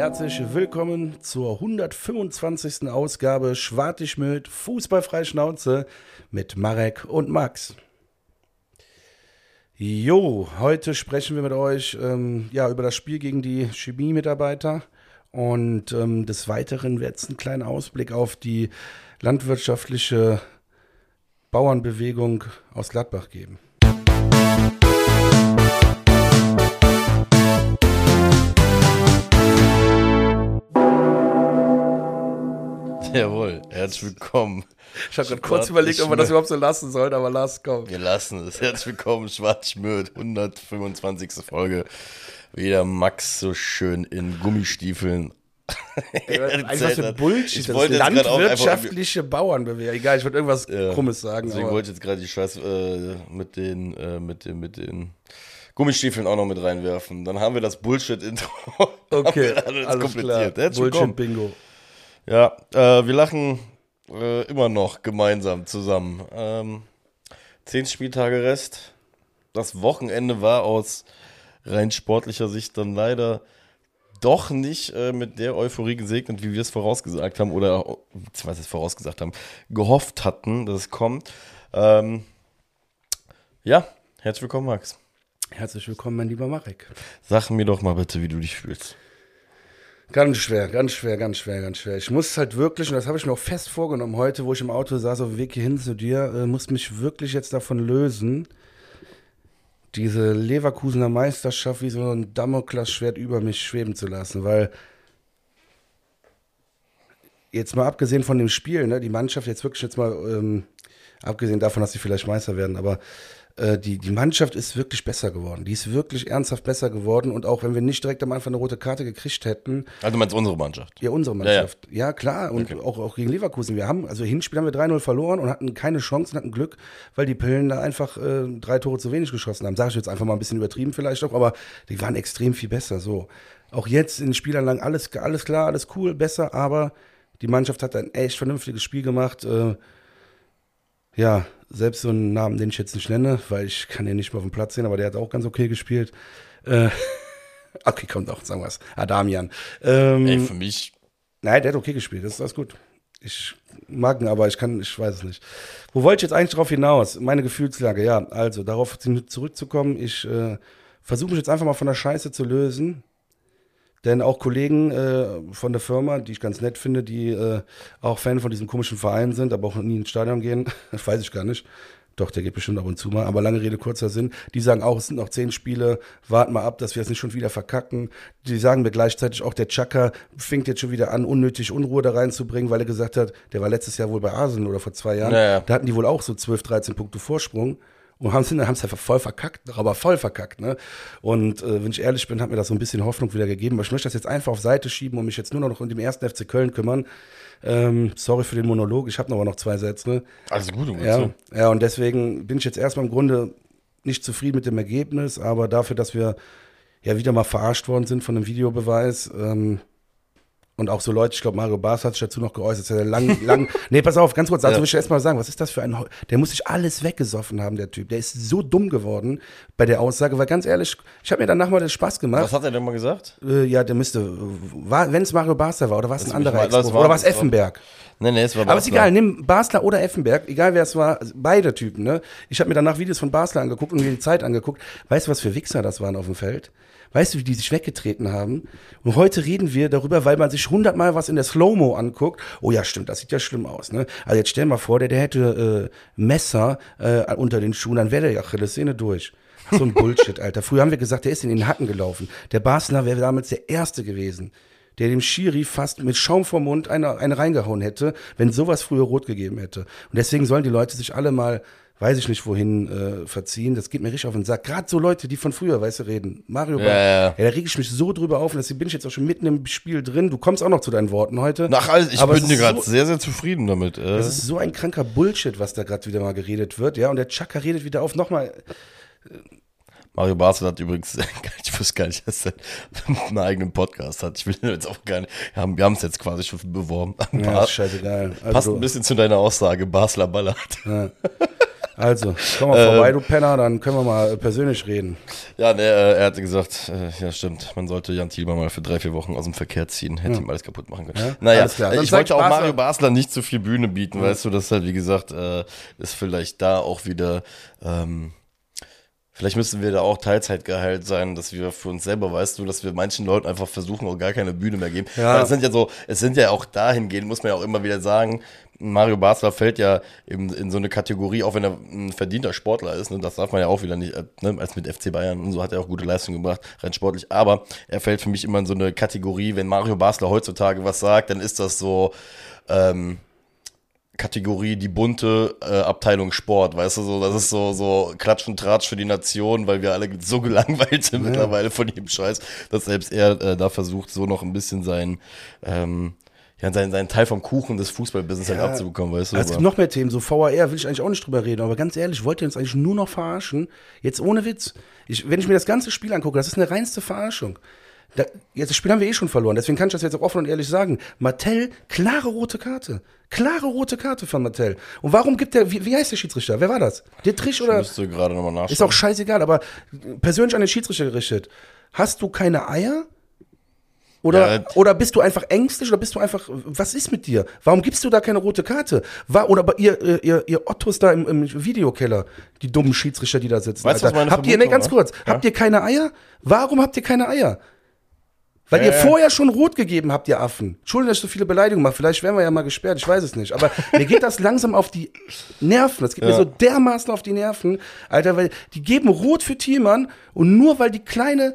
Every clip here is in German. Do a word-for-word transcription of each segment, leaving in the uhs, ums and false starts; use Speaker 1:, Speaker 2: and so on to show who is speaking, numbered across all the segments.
Speaker 1: herzlich willkommen zur hundertfünfundzwanzigsten Ausgabe Schwartig-Möd Fußballfrei Schnauze mit Marek und Max. Jo, heute sprechen wir mit euch ähm, ja, über das Spiel gegen die Chemie-Mitarbeiter und ähm, des Weiteren wird es einen kleinen Ausblick auf die landwirtschaftliche Bauernbewegung aus Gladbach geben.
Speaker 2: Jawohl, herzlich willkommen.
Speaker 1: Ich habe gerade kurz überlegt, ob wir das überhaupt so lassen sollen, aber lass, komm.
Speaker 2: Wir lassen es. Herzlich willkommen, Schwartig-Möd, hundertfünfundzwanzigste Folge. Wieder Max so schön in Gummistiefeln.
Speaker 1: Einfach so Bullshit, das ist landwirtschaftliche Bauernbewegung. Egal, ich würde irgendwas ja, Krummes sagen.
Speaker 2: Deswegen aber. wollte ich jetzt gerade die Scheiß äh, mit, den, äh, mit, den, mit den Gummistiefeln auch noch mit reinwerfen. Dann haben wir das Bullshit-Intro.
Speaker 1: Okay, alles klar. Bullshit-Bingo.
Speaker 2: Ja, äh, wir lachen äh, immer noch gemeinsam zusammen. Ähm, zehn Spieltage Rest. Das Wochenende war aus rein sportlicher Sicht dann leider doch nicht äh, mit der Euphorie gesegnet, wie wir es vorausgesagt haben oder, was es vorausgesagt haben, gehofft hatten, dass es kommt. Ähm, ja, herzlich willkommen, Max.
Speaker 1: Herzlich willkommen, mein lieber Marek.
Speaker 2: Sag mir doch mal bitte, wie du dich fühlst.
Speaker 1: Ganz schwer, ganz schwer, ganz schwer, ganz schwer. Ich muss halt wirklich, und das habe ich mir auch fest vorgenommen heute, wo ich im Auto saß, auf dem Weg hierhin zu dir, äh, muss mich wirklich jetzt davon lösen, diese Leverkusener Meisterschaft wie so ein Damoklesschwert über mich schweben zu lassen, weil jetzt mal abgesehen von dem Spiel, ne, die Mannschaft jetzt wirklich jetzt mal, ähm, abgesehen davon, dass sie vielleicht Meister werden, aber Die, die Mannschaft ist wirklich besser geworden. Die ist wirklich ernsthaft besser geworden. Und auch wenn wir nicht direkt am Anfang eine rote Karte gekriegt hätten.
Speaker 2: Also du meinst unsere Mannschaft?
Speaker 1: Ja, unsere Mannschaft. Ja, ja. ja klar. Und
Speaker 2: okay.
Speaker 1: auch, auch gegen Leverkusen. Wir haben, also Hinspiel haben wir drei null verloren und hatten keine Chancen, hatten Glück, weil die Pillen da einfach äh, drei Tore zu wenig geschossen haben. Sag ich jetzt einfach mal ein bisschen übertrieben vielleicht auch, aber die waren extrem viel besser. So. Auch jetzt in den Spielanlagen alles, alles klar, alles cool, besser, aber die Mannschaft hat ein echt vernünftiges Spiel gemacht. Äh, ja, selbst so einen Namen, den ich jetzt nicht nenne, weil ich kann den nicht mehr auf dem Platz sehen, aber der hat auch ganz okay gespielt. Äh, okay, kommt auch, sagen wir es. Adamian. Ähm,
Speaker 2: Ey, für mich.
Speaker 1: Nein, der hat okay gespielt, das ist alles gut. Ich mag ihn, aber ich kann, ich weiß es nicht. Wo wollte ich jetzt eigentlich drauf hinaus? Meine Gefühlslage, ja, also darauf zurückzukommen, ich äh, versuche mich jetzt einfach mal von der Scheiße zu lösen. Denn auch Kollegen äh, von der Firma, die ich ganz nett finde, die äh, auch Fan von diesem komischen Verein sind, aber auch nie ins Stadion gehen, das weiß ich gar nicht. Doch, der geht bestimmt ab und zu mal, aber lange Rede, kurzer Sinn. Die sagen auch, es sind noch zehn Spiele, warten mal ab, dass wir es nicht schon wieder verkacken. Die sagen mir gleichzeitig auch, der Chaka fängt jetzt schon wieder an, unnötig Unruhe da reinzubringen, weil er gesagt hat, der war letztes Jahr wohl bei Arsenal oder vor zwei Jahren.
Speaker 2: Naja.
Speaker 1: Da hatten die wohl auch so zwölf, dreizehn Punkte Vorsprung. Und haben es einfach voll verkackt, aber voll verkackt, ne? Und äh, wenn ich ehrlich bin, hat mir das so ein bisschen Hoffnung wieder gegeben. Aber ich möchte das jetzt einfach auf Seite schieben und mich jetzt nur noch um den ersten F C Köln kümmern. Ähm, sorry für den Monolog, ich habe noch aber noch zwei Sätze. Ne?
Speaker 2: Alles gut,
Speaker 1: ja, so. ja, und deswegen bin ich jetzt erstmal im Grunde nicht zufrieden mit dem Ergebnis, aber dafür, dass wir ja wieder mal verarscht worden sind von einem Videobeweis, ähm, und auch so Leute, ich glaube, Mario Barca hat sich dazu noch geäußert, dass er lang, lang, nee, pass auf, ganz kurz, dazu ja. will ich erst mal sagen, was ist das für ein, der muss sich alles weggesoffen haben, der Typ, der ist so dumm geworden bei der Aussage, weil ganz ehrlich, ich habe mir danach mal den Spaß gemacht.
Speaker 2: Was hat er denn mal gesagt?
Speaker 1: Äh, ja, der müsste, wenn es Mario Barca war, oder war es ein anderer Ex-Profi, oder war es Effenberg?
Speaker 2: Nee, nee, es war Basler.
Speaker 1: Aber ist egal, nimm Basler oder Effenberg, egal wer es war, beide Typen, ne? Ich habe mir danach Videos von Basler angeguckt und mir die Zeit angeguckt. Weißt du, was für Wichser das waren auf dem Feld? Weißt du, wie die sich weggetreten haben? Und heute reden wir darüber, weil man sich hundertmal was in der Slow-Mo anguckt. Oh ja, stimmt, das sieht ja schlimm aus, ne? Also jetzt stell mal vor, der, der hätte äh, Messer äh, unter den Schuhen, dann wäre der ja Achillessehne durch. So ein Bullshit, Alter. Früher haben wir gesagt, der ist in den Hacken gelaufen. Der Basler wäre damals der Erste gewesen, der dem Schiri fast mit Schaum vom Mund eine, eine reingehauen hätte, wenn sowas früher rot gegeben hätte. Und deswegen sollen die Leute sich alle mal, weiß ich nicht wohin, äh, verziehen. Das geht mir richtig auf den Sack. Gerade so Leute, die von früher, weißt du, reden. Mario,
Speaker 2: ja, ja.
Speaker 1: ja, da rege ich mich so drüber auf. Und deswegen bin ich jetzt auch schon mitten im Spiel drin. Du kommst auch noch zu deinen Worten heute.
Speaker 2: Ach, also ich aber bin dir gerade so, sehr, sehr zufrieden damit. Äh.
Speaker 1: Das ist so ein kranker Bullshit, was da gerade wieder mal geredet wird. Ja, und der Chaka redet wieder auf. Nochmal. Äh,
Speaker 2: Mario Basel hat übrigens, ich wusste gar nicht, dass er einen eigenen Podcast hat. Ich will jetzt auch gar nicht, wir haben, wir haben es jetzt quasi schon beworben.
Speaker 1: Ja, ist scheißegal. Also
Speaker 2: passt ein bisschen zu deiner Aussage, Basler ballert.
Speaker 1: Ja. Also, komm mal
Speaker 2: Ähm.
Speaker 1: vorbei, du Penner, dann können wir mal äh, persönlich reden.
Speaker 2: Ja, ne, äh, er hatte gesagt, äh, ja stimmt, man sollte Jan Thielmann mal für drei, vier Wochen aus dem Verkehr ziehen, hätte
Speaker 1: Ja.
Speaker 2: ihm alles kaputt machen können.
Speaker 1: Ja,
Speaker 2: Naja,
Speaker 1: alles klar. Dann
Speaker 2: ich
Speaker 1: zeig
Speaker 2: wollte auch
Speaker 1: Basler.
Speaker 2: Mario Basler nicht zu viel Bühne bieten, weißt du, das ist halt, wie gesagt, äh, ist vielleicht da auch wieder, ähm, vielleicht müssen wir da auch Teilzeitgehalt sein, dass wir für uns selber, weißt du, dass wir manchen Leuten einfach versuchen, auch gar keine Bühne mehr geben.
Speaker 1: Ja.
Speaker 2: Weil es sind ja so, es sind ja auch dahingehend, muss man ja auch immer wieder sagen, Mario Basler fällt ja in, in so eine Kategorie, auch wenn er ein verdienter Sportler ist, ne, das darf man ja auch wieder nicht, äh, ne, als mit F C Bayern und so hat er auch gute Leistungen gebracht, rein sportlich, aber er fällt für mich immer in so eine Kategorie, wenn Mario Basler heutzutage was sagt, dann ist das so, ähm, Kategorie die bunte äh, Abteilung Sport, weißt du, so das ist so so Klatsch und Tratsch für die Nation, weil wir alle so gelangweilt sind ja. mittlerweile von jedem Scheiß, dass selbst er äh, da versucht, so noch ein bisschen sein ähm, ja, seinen, seinen Teil vom Kuchen des Fußballbusiness ja. halt abzubekommen, weißt du.
Speaker 1: Also es gibt noch mehr Themen, so V A R will ich eigentlich auch nicht drüber reden, aber ganz ehrlich, wollt ihr uns eigentlich nur noch verarschen? Jetzt ohne Witz. Ich, wenn ich mir das ganze Spiel angucke, das ist eine reinste Verarschung. Da, jetzt, das Spiel haben wir eh schon verloren, deswegen kann ich das jetzt auch offen und ehrlich sagen. Martell, klare rote Karte. Klare rote Karte von Martell. Und warum gibt der, wie, wie heißt der Schiedsrichter? Wer war das? Dietrich oder?
Speaker 2: Ich müsste gerade nochmal nachschauen.
Speaker 1: Ist auch scheißegal, aber persönlich an den Schiedsrichter gerichtet. Hast du keine Eier? Oder, ja, oder bist du einfach ängstlich oder bist du einfach, was ist mit dir? Warum gibst du da keine rote Karte? War, oder ihr, ihr, ihr Ottos da im, im Videokeller, die dummen Schiedsrichter, die da sitzen.
Speaker 2: Weißt du, was meine
Speaker 1: habt ihr, nee, ganz
Speaker 2: war?
Speaker 1: kurz,
Speaker 2: Ja?
Speaker 1: habt ihr keine Eier? Warum habt ihr keine Eier? Weil äh. ihr vorher schon rot gegeben habt, ihr Affen. Entschuldigung, dass ich so viele Beleidigungen mache. Vielleicht werden wir ja mal gesperrt, ich weiß es nicht. Aber mir geht das langsam auf die Nerven. Das geht ja. mir so dermaßen auf die Nerven. Alter, weil die geben rot für Thielmann und nur weil die kleine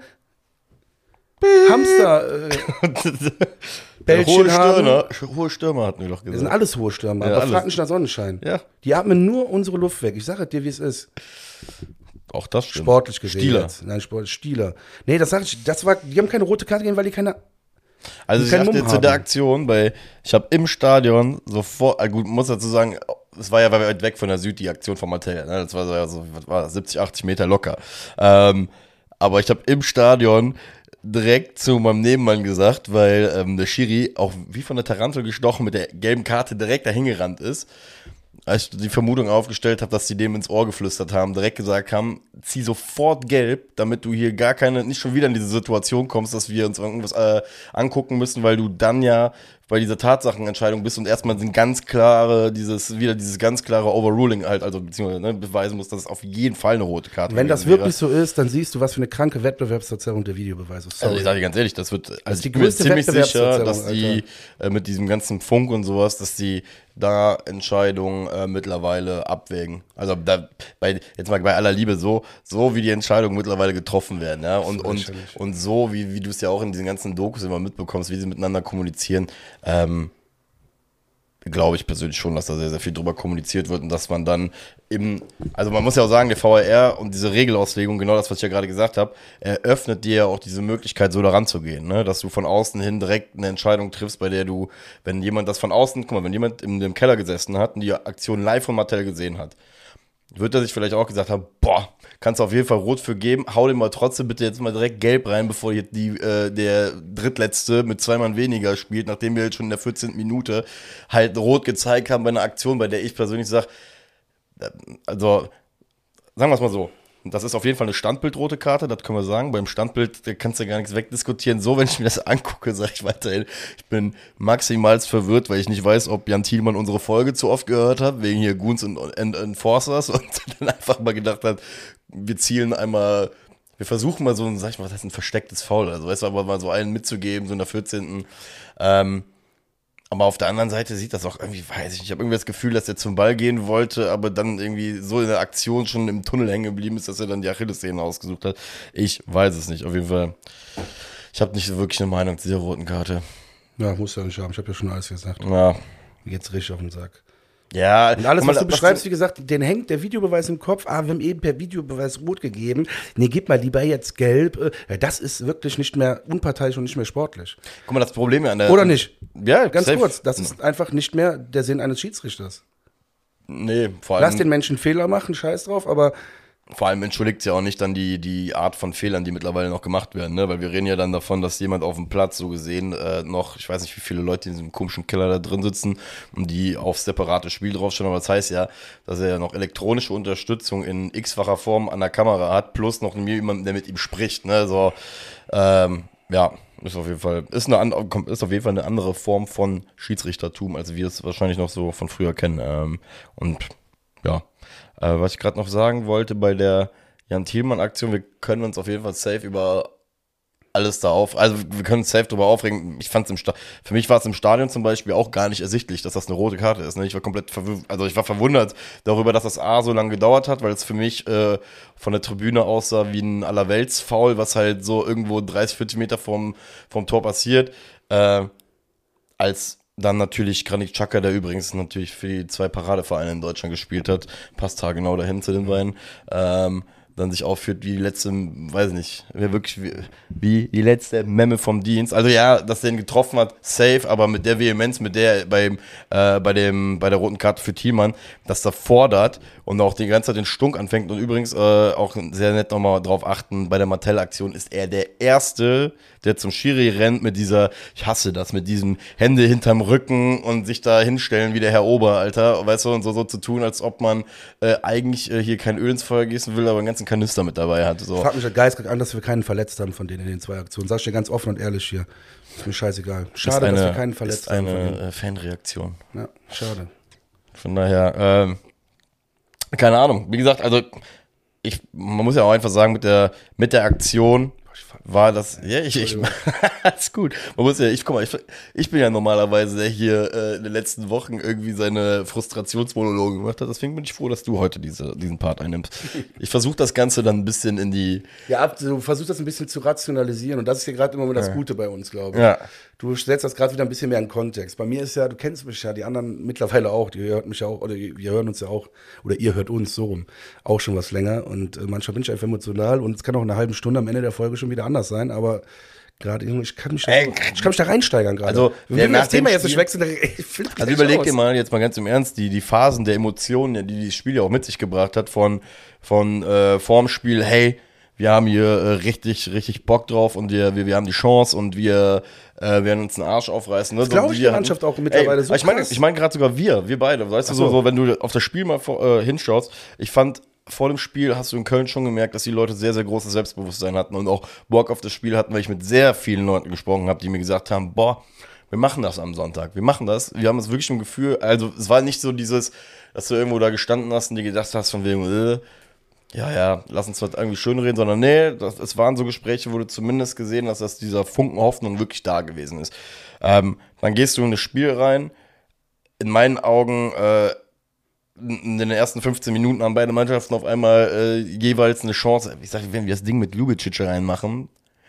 Speaker 1: Hamster äh, Bällchen
Speaker 2: hohe
Speaker 1: haben.
Speaker 2: Stürmer, hohe Stürmer hatten wir doch gesagt.
Speaker 1: Das sind alles hohe Stürmer,
Speaker 2: ja,
Speaker 1: aber
Speaker 2: alles.
Speaker 1: frag nicht nach Sonnenschein.
Speaker 2: Ja.
Speaker 1: Die atmen nur unsere Luft weg. Ich sage dir, wie es ist.
Speaker 2: Auch das stimmt.
Speaker 1: Sportlich gesehen.
Speaker 2: Stieler.
Speaker 1: Jetzt. Nein, Sport, Stieler. Nee, das sag ich, das war, die haben keine rote Karte gegeben, weil die keine.
Speaker 2: Also ich dachte zu der Aktion, bei, ich habe im Stadion sofort, also gut, muss dazu sagen, es war ja weit weg von der Süd, die Aktion von Martell, ne? Das war so, also, was war das, siebzig, achtzig Meter locker. Ähm, aber ich habe im Stadion direkt zu meinem Nebenmann gesagt, weil ähm, der Schiri auch wie von der Tarantel gestochen mit der gelben Karte direkt dahin gerannt ist. Als ich die Vermutung aufgestellt habe, dass die dem ins Ohr geflüstert haben, direkt gesagt haben, zieh sofort gelb, damit du hier gar keine, nicht schon wieder in diese Situation kommst, dass wir uns irgendwas äh, angucken müssen, weil du dann ja bei dieser Tatsachenentscheidung bist und erstmal sind ganz klare, dieses, wieder dieses ganz klare Overruling halt, also beziehungsweise ne, beweisen muss, dass es auf jeden Fall eine rote Karte
Speaker 1: Wenn das wirklich wäre. So ist, dann siehst du, was für eine kranke Wettbewerbsverzerrung der Videobeweis ist.
Speaker 2: Also ich sage dir ganz ehrlich, das wird, also
Speaker 1: das ist die
Speaker 2: ich bin mir
Speaker 1: größte
Speaker 2: ziemlich sicher, dass
Speaker 1: Alter.
Speaker 2: die äh, mit diesem ganzen Funk und sowas, dass die da Entscheidungen äh, mittlerweile abwägen. Also da, bei, jetzt mal bei aller Liebe, so, so wie die Entscheidungen mittlerweile getroffen werden, ja, und, und, und so, wie, wie du es ja auch in diesen ganzen Dokus immer mitbekommst, wie sie miteinander kommunizieren, ähm, glaube ich persönlich schon, dass da sehr, sehr viel drüber kommuniziert wird und dass man dann eben, also man muss ja auch sagen, der V A R und diese Regelauslegung, genau das, was ich ja gerade gesagt habe, eröffnet dir ja auch diese Möglichkeit, so da ranzugehen, ne? Dass du von außen hin direkt eine Entscheidung triffst, bei der du, wenn jemand das von außen, guck mal, wenn jemand in dem Keller gesessen hat und die Aktion live von Martell gesehen hat, wird er sich vielleicht auch gesagt haben, boah, kannst du auf jeden Fall rot für geben, hau dem mal trotzdem bitte jetzt mal direkt gelb rein, bevor jetzt die, äh, der Drittletzte mit zwei Mann weniger spielt, nachdem wir jetzt schon in der vierzehnten Minute halt rot gezeigt haben bei einer Aktion, bei der ich persönlich sage, also sagen wir es mal so, das ist auf jeden Fall eine standbildrote Karte, das können wir sagen. Beim Standbild da kannst du gar nichts wegdiskutieren. So, wenn ich mir das angucke, sage ich weiterhin, ich bin maximal verwirrt, weil ich nicht weiß, ob Jan Thielmann unsere Folge zu oft gehört hat, wegen hier Goons und Enforcers und dann einfach mal gedacht hat, wir zielen einmal, wir versuchen mal so ein, sag ich mal, was heißt ein verstecktes Foul, also weißt du, aber mal so einen mitzugeben, so in der vierzehnten Ähm, aber auf der anderen Seite sieht das auch irgendwie, weiß ich nicht, ich habe irgendwie das Gefühl, dass er zum Ball gehen wollte, aber dann irgendwie so in der Aktion schon im Tunnel hängen geblieben ist, dass er dann die Achillessehne ausgesucht hat. Ich weiß es nicht, auf jeden Fall. Ich habe nicht wirklich eine Meinung zu dieser roten Karte.
Speaker 1: Ja, muss ja nicht haben, ich habe ja schon alles gesagt.
Speaker 2: Ja.
Speaker 1: Jetzt richtig auf den Sack.
Speaker 2: Ja.
Speaker 1: Und alles, was du beschreibst, wie gesagt, den hängt der Videobeweis im Kopf. Ah, wir haben eben per Videobeweis rot gegeben. Nee, gib mal lieber jetzt gelb. Ja, das ist wirklich nicht mehr unparteiisch und nicht mehr sportlich.
Speaker 2: Guck mal, das Problem ja an der...
Speaker 1: Oder nicht?
Speaker 2: Ja,
Speaker 1: ganz
Speaker 2: safe.
Speaker 1: kurz. Das ist einfach nicht mehr der Sinn eines Schiedsrichters.
Speaker 2: Nee, vor allem...
Speaker 1: Lass den Menschen Fehler machen, scheiß drauf, aber
Speaker 2: Vor allem entschuldigt ja auch nicht dann die, die Art von Fehlern, die mittlerweile noch gemacht werden, ne? Weil wir reden ja dann davon, dass jemand auf dem Platz so gesehen äh, noch, ich weiß nicht, wie viele Leute in diesem komischen Keller da drin sitzen und die auf separates Spiel draufstehen, aber das heißt ja, dass er ja noch elektronische Unterstützung in x-facher Form an der Kamera hat, plus noch jemand, der mit ihm spricht, ne? So, ähm, ja, ist auf jeden Fall, ist, eine, ist auf jeden Fall eine andere Form von Schiedsrichtertum, als wir es wahrscheinlich noch so von früher kennen. Ähm, und ja, äh, was ich gerade noch sagen wollte bei der Jan Thielmann-Aktion, wir können uns auf jeden Fall safe über alles da auf, also wir können uns safe drüber aufregen. Ich fand's im Sta- für mich war es im Stadion zum Beispiel auch gar nicht ersichtlich, dass das eine rote Karte ist. Ne? Ich war komplett verwirrt, also ich war verwundert darüber, dass das A so lange gedauert hat, weil es für mich äh, von der Tribüne aussah wie ein Allerwelts-Foul, was halt so irgendwo dreißig, vierzig Meter vom, vom Tor passiert. Äh, als dann natürlich Granit Xhaka, der übrigens natürlich für die zwei Paradevereine in Deutschland gespielt hat, passt da genau dahin zu den beiden, ähm, dann sich aufführt wie die letzte, weiß nicht, wie wirklich wie, wie die letzte Memme vom Dienst. Also ja, dass der ihn getroffen hat, safe, aber mit der Vehemenz, mit der er beim, äh, bei dem, bei der roten Karte für Thielmann, dass der fordert und auch die ganze Zeit den Stunk anfängt. Und übrigens äh, auch sehr nett nochmal drauf achten, bei der Martell-Aktion ist er der Erste, der zum Schiri rennt mit dieser, ich hasse das, mit diesem Hände hinterm Rücken und sich da hinstellen wie der Herr Ober, Alter, weißt du, und so, so zu tun, als ob man äh, eigentlich äh, hier kein Öl ins Feuer gießen will, aber einen ganzen Kanister mit dabei hat. So.
Speaker 1: Frag mich der Geist an, dass wir keinen verletzt haben von denen in den zwei Aktionen. Sag ich dir ganz offen und ehrlich hier. Ist mir scheißegal. Schade, eine, dass wir keinen verletzt
Speaker 2: ist eine,
Speaker 1: haben.
Speaker 2: Ist eine Fanreaktion.
Speaker 1: Ja, schade.
Speaker 2: Von daher, ähm, keine Ahnung. Wie gesagt, also ich, man muss ja auch einfach sagen, mit der, mit der Aktion war das, ja, ich, ich, ist gut. Man muss ja, ich, guck mal, ich, ich bin ja normalerweise der hier äh, in den letzten Wochen irgendwie seine Frustrationsmonologe gemacht hat. Deswegen bin ich froh, dass du heute diese, diesen Part einnimmst. Ich versuche das Ganze dann ein bisschen in die...
Speaker 1: Ja, du versuchst das ein bisschen zu rationalisieren und das ist ja gerade immer das Gute bei uns, glaube ich.
Speaker 2: Ja.
Speaker 1: Du setzt das gerade wieder ein bisschen mehr in Kontext. Bei mir ist ja, du kennst mich ja, die anderen mittlerweile auch, die hört mich ja auch, oder wir hören uns ja auch, oder ihr hört uns so rum, auch schon was länger und äh, manchmal bin ich einfach emotional und es kann auch in einer halben Stunde am Ende der Folge schon wieder anders sein, aber gerade ich kann mich da,
Speaker 2: Ey,
Speaker 1: ich kann mich da reinsteigern gerade.
Speaker 2: Also,
Speaker 1: wenn wir das Thema
Speaker 2: Spiel,
Speaker 1: jetzt nicht wechseln, dann ich
Speaker 2: also überleg aus. dir mal jetzt mal ganz im Ernst, die, die Phasen der Emotionen, die das Spiel ja auch mit sich gebracht hat, von, von äh, vorm Spiel, hey, wir haben hier äh, richtig, richtig Bock drauf und wir, wir, wir haben die Chance und wir äh, werden uns den Arsch aufreißen. Ne?
Speaker 1: Das glaube ich die Mannschaft auch mittlerweile
Speaker 2: ey,
Speaker 1: so
Speaker 2: Ich meine ich mein gerade sogar wir, wir beide. Weißt du, so, so, wenn du auf das Spiel mal vor, äh, hinschaust, ich fand, vor dem Spiel hast du in Köln schon gemerkt, dass die Leute sehr, sehr großes Selbstbewusstsein hatten und auch Bock auf das Spiel hatten, weil ich mit sehr vielen Leuten gesprochen habe, die mir gesagt haben, boah, wir machen das am Sonntag, wir machen das. Wir haben es wirklich im Gefühl, also es war nicht so dieses, dass du irgendwo da gestanden hast und dir gedacht hast von wegen, äh, ja, ja, lass uns das irgendwie schön reden, sondern nee, das, es waren so Gespräche, wo du zumindest gesehen hast, dass dieser Funken Hoffnung wirklich da gewesen ist. Ähm, dann gehst du in das Spiel rein, in meinen Augen, äh, in den ersten fünfzehn Minuten haben beide Mannschaften auf einmal äh, jeweils eine Chance. Ich sage, wenn wir das Ding mit Ljubicic reinmachen,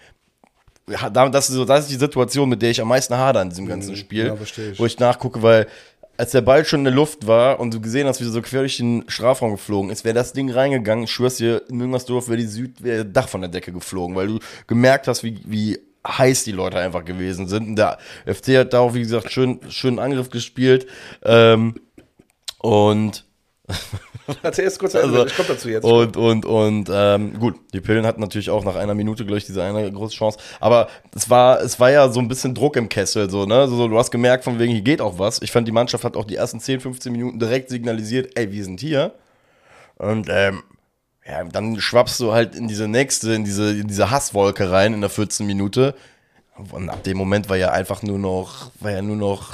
Speaker 2: ja, das, ist so, das ist die Situation, mit der ich am meisten hadere in diesem ganzen Spiel,
Speaker 1: ja, verstehe ich.
Speaker 2: Wo ich nachgucke, weil als der Ball schon in der Luft war und du gesehen hast, wie er so quer durch den Strafraum geflogen ist, wäre das Ding reingegangen, ich schwör's dir, in Müngersdorf wäre die Süd, wäre Dach von der Decke geflogen, weil du gemerkt hast, wie, wie heiß die Leute einfach gewesen sind. Und der F C hat da auch, wie gesagt, schön, schönen Angriff gespielt. Ähm, und
Speaker 1: Erzähl erst kurz, also, ich komme dazu jetzt.
Speaker 2: Und, und, und, ähm, gut, die Pillen hatten natürlich auch nach einer Minute, glaube ich, diese eine große Chance. Aber es war, es war ja so ein bisschen Druck im Kessel, so, ne? So, du hast gemerkt, von wegen, hier geht auch was. Ich fand, die Mannschaft hat auch die ersten zehn, fünfzehn Minuten direkt signalisiert, ey, wir sind hier. Und, ähm, ja, dann schwappst du halt in diese nächste, in diese, in diese Hasswolke rein in der vierzehnten Minute. Und ab dem Moment war ja einfach nur noch, war ja nur noch,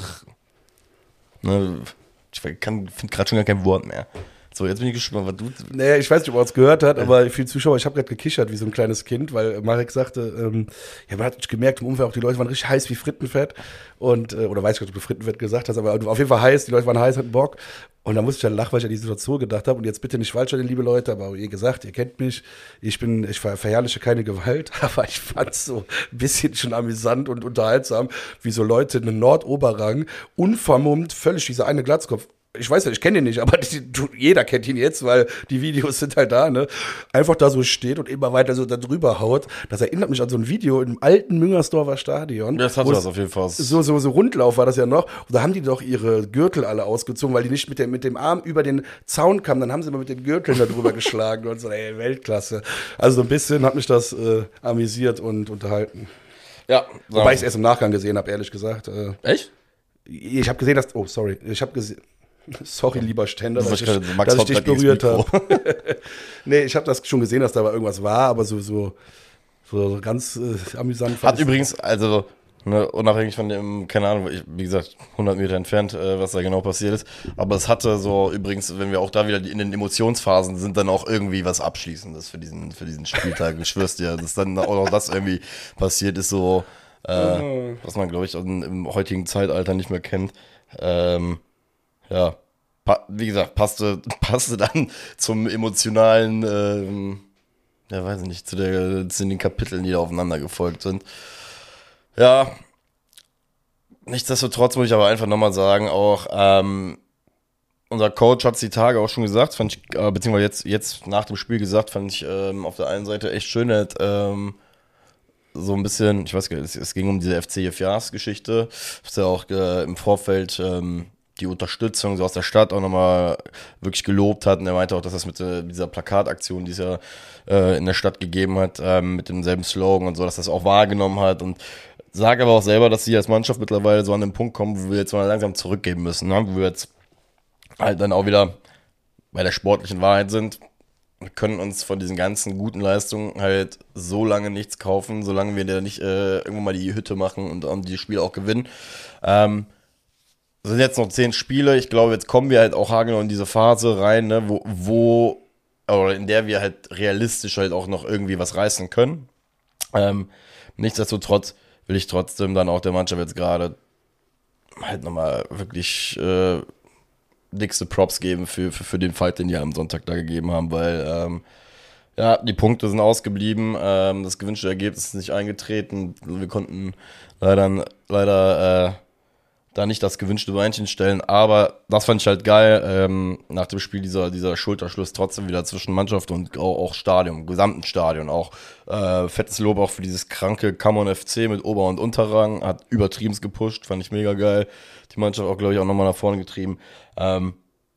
Speaker 2: ne, ich finde gerade schon gar kein Wort mehr. So, jetzt bin ich gespannt, was du...
Speaker 1: Naja, ich weiß nicht, ob man es gehört hat, aber viele Zuschauer, ich habe gerade gekichert wie so ein kleines Kind, weil Marek sagte, ähm, ja, man hat gemerkt im Umfeld auch, die Leute waren richtig heiß wie Frittenfett und, äh, oder weiß ich nicht, ob du Frittenfett gesagt hast, aber auf jeden Fall heiß, die Leute waren heiß, hatten Bock und da musste ich dann lachen, weil ich an die Situation gedacht habe und jetzt bitte nicht falsch stellen, liebe Leute, aber ihr gesagt, ihr kennt mich, ich bin, ich ver- verherrliche keine Gewalt, aber ich fand es so ein bisschen schon amüsant und unterhaltsam, wie so Leute in den Nordoberrang unvermummt, völlig dieser eine Glatzkopf, ich weiß ja, ich kenne ihn nicht, aber die, du, jeder kennt ihn jetzt, weil die Videos sind halt da, ne? Einfach da so steht und immer weiter so da drüber haut. Das erinnert mich an so ein Video im alten Müngersdorfer Stadion.
Speaker 2: Das hat was auf jeden Fall.
Speaker 1: So, so, so Rundlauf war das ja noch. Und da haben die doch ihre Gürtel alle ausgezogen, weil die nicht mit dem, mit dem Arm über den Zaun kamen. Dann haben sie immer mit den Gürteln da drüber geschlagen und so, ey, Weltklasse. Also so ein bisschen hat mich das äh, amüsiert und unterhalten.
Speaker 2: Ja.
Speaker 1: Wobei ich es erst im Nachgang gesehen habe, ehrlich gesagt. Äh,
Speaker 2: Echt?
Speaker 1: Ich habe gesehen, dass, oh, sorry, ich habe gesehen, sorry, lieber Ständer, dass, ich,
Speaker 2: gerade,
Speaker 1: dass ich dich berührt habe. Nee, ich habe das schon gesehen, dass da aber irgendwas war, aber so, so, so ganz äh, amüsant.
Speaker 2: Hat übrigens, also ne, unabhängig von dem, keine Ahnung, ich, wie gesagt, hundert Meter entfernt, äh, was da genau passiert ist, aber es hatte so übrigens, wenn wir auch da wieder in den Emotionsphasen sind, dann auch irgendwie was Abschließendes für diesen, für diesen Spieltag. Ich schwör's dir, dass dann auch das irgendwie passiert ist, so, äh, was man, glaube ich, im heutigen Zeitalter nicht mehr kennt. Ähm, Ja, pa- wie gesagt, passte, passte dann zum emotionalen, ähm, ja, weiß ich nicht, zu, der, zu den Kapiteln, die da aufeinander gefolgt sind. Ja, nichtsdestotrotz muss ich aber einfach nochmal sagen, auch ähm, unser Coach hat es die Tage auch schon gesagt, fand ich, äh, beziehungsweise jetzt, jetzt nach dem Spiel gesagt, fand ich ähm, auf der einen Seite echt schön, er hat ähm, so ein bisschen, ich weiß gar nicht, es, es ging um diese F C F Jahres-Geschichte, ist ja auch äh, im Vorfeld ähm, die Unterstützung so aus der Stadt auch nochmal wirklich gelobt hat. Und er meinte auch, dass das mit äh, dieser Plakataktion, die es ja äh, in der Stadt gegeben hat, ähm, mit demselben Slogan und so, dass das auch wahrgenommen hat. Und sage aber auch selber, dass sie als Mannschaft mittlerweile so an den Punkt kommen, wo wir jetzt mal langsam zurückgeben müssen. Ne? Wo wir jetzt halt dann auch wieder bei der sportlichen Wahrheit sind. Wir können uns von diesen ganzen guten Leistungen halt so lange nichts kaufen, solange wir da nicht äh, irgendwann mal die Hütte machen und, und die Spiele auch gewinnen. Ähm, Es sind jetzt noch zehn Spiele. Ich glaube, jetzt kommen wir halt auch haargenau in diese Phase rein, ne, wo, wo, oder in der wir halt realistisch halt auch noch irgendwie was reißen können. Ähm, nichtsdestotrotz will ich trotzdem dann auch der Mannschaft jetzt gerade halt nochmal wirklich äh, dickste Props geben für, für, für den Fight, den die am Sonntag da gegeben haben, weil ähm, ja, die Punkte sind ausgeblieben, ähm, das gewünschte Ergebnis ist nicht eingetreten. Wir konnten leider, leider äh, da nicht das gewünschte Beinchen stellen, aber das fand ich halt geil, ähm, nach dem Spiel dieser, dieser Schulterschluss trotzdem wieder zwischen Mannschaft und auch, auch Stadion, gesamten Stadion, auch äh, fettes Lob auch für dieses kranke Come-on F C mit Ober- und Unterrang, hat übertrieben gepusht, fand ich mega geil, die Mannschaft auch, glaube ich, auch nochmal nach vorne getrieben, ähm,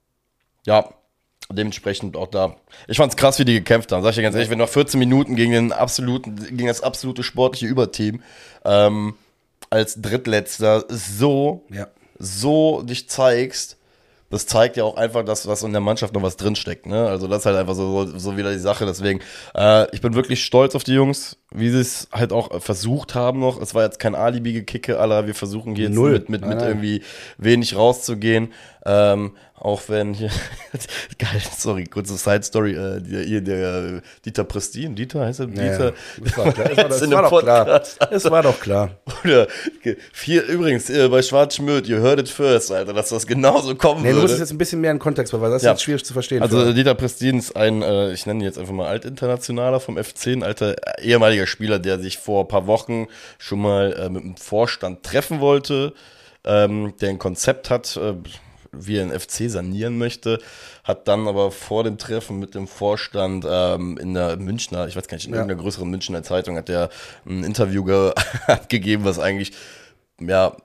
Speaker 2: ja, dementsprechend auch da. Ich fand's krass, wie die gekämpft haben, sag ich dir ganz ehrlich, wenn du nach vierzehn Minuten gegen den absoluten, gegen das absolute sportliche Überteam, ähm, als Drittletzter so, ja. so dich zeigst, das zeigt ja auch einfach, dass was in der Mannschaft noch was drinsteckt, ne? Also das ist halt einfach so, so wieder die Sache. Deswegen, äh, ich bin wirklich stolz auf die Jungs, wie sie es halt auch versucht haben noch. Es war jetzt kein Alibi-Gekicke, aller wir versuchen hier jetzt
Speaker 1: Null.
Speaker 2: mit, mit, mit irgendwie wenig rauszugehen. Ähm, auch wenn hier, geil, sorry, kurze Side-Story, äh, hier der Dieter Prestin, Dieter heißt er? Dieter?
Speaker 1: Ja, das war klar. Das war, das war doch klar. Es war doch klar.
Speaker 2: Oder, vier, übrigens, äh, bei Schwarz-Schmöd, you heard it first, Alter, dass das genauso kommen
Speaker 1: nee,
Speaker 2: würde.
Speaker 1: Du musst es jetzt ein bisschen mehr in Kontext, weil das ist
Speaker 2: ja.
Speaker 1: jetzt schwierig zu verstehen.
Speaker 2: Also
Speaker 1: für.
Speaker 2: Dieter Prestin ist ein, äh, ich nenne ihn jetzt einfach mal Altinternationaler vom F C, ein alter ehemaliger Spieler, der sich vor ein paar Wochen schon mal äh, mit dem Vorstand treffen wollte, ähm, der ein Konzept hat, äh, wie er den F C sanieren möchte, hat dann aber vor dem Treffen mit dem Vorstand ähm, in der Münchner, ich weiß gar nicht, in ja. irgendeiner größeren Münchner Zeitung hat er ein Interview ge- gegeben, was eigentlich, ja,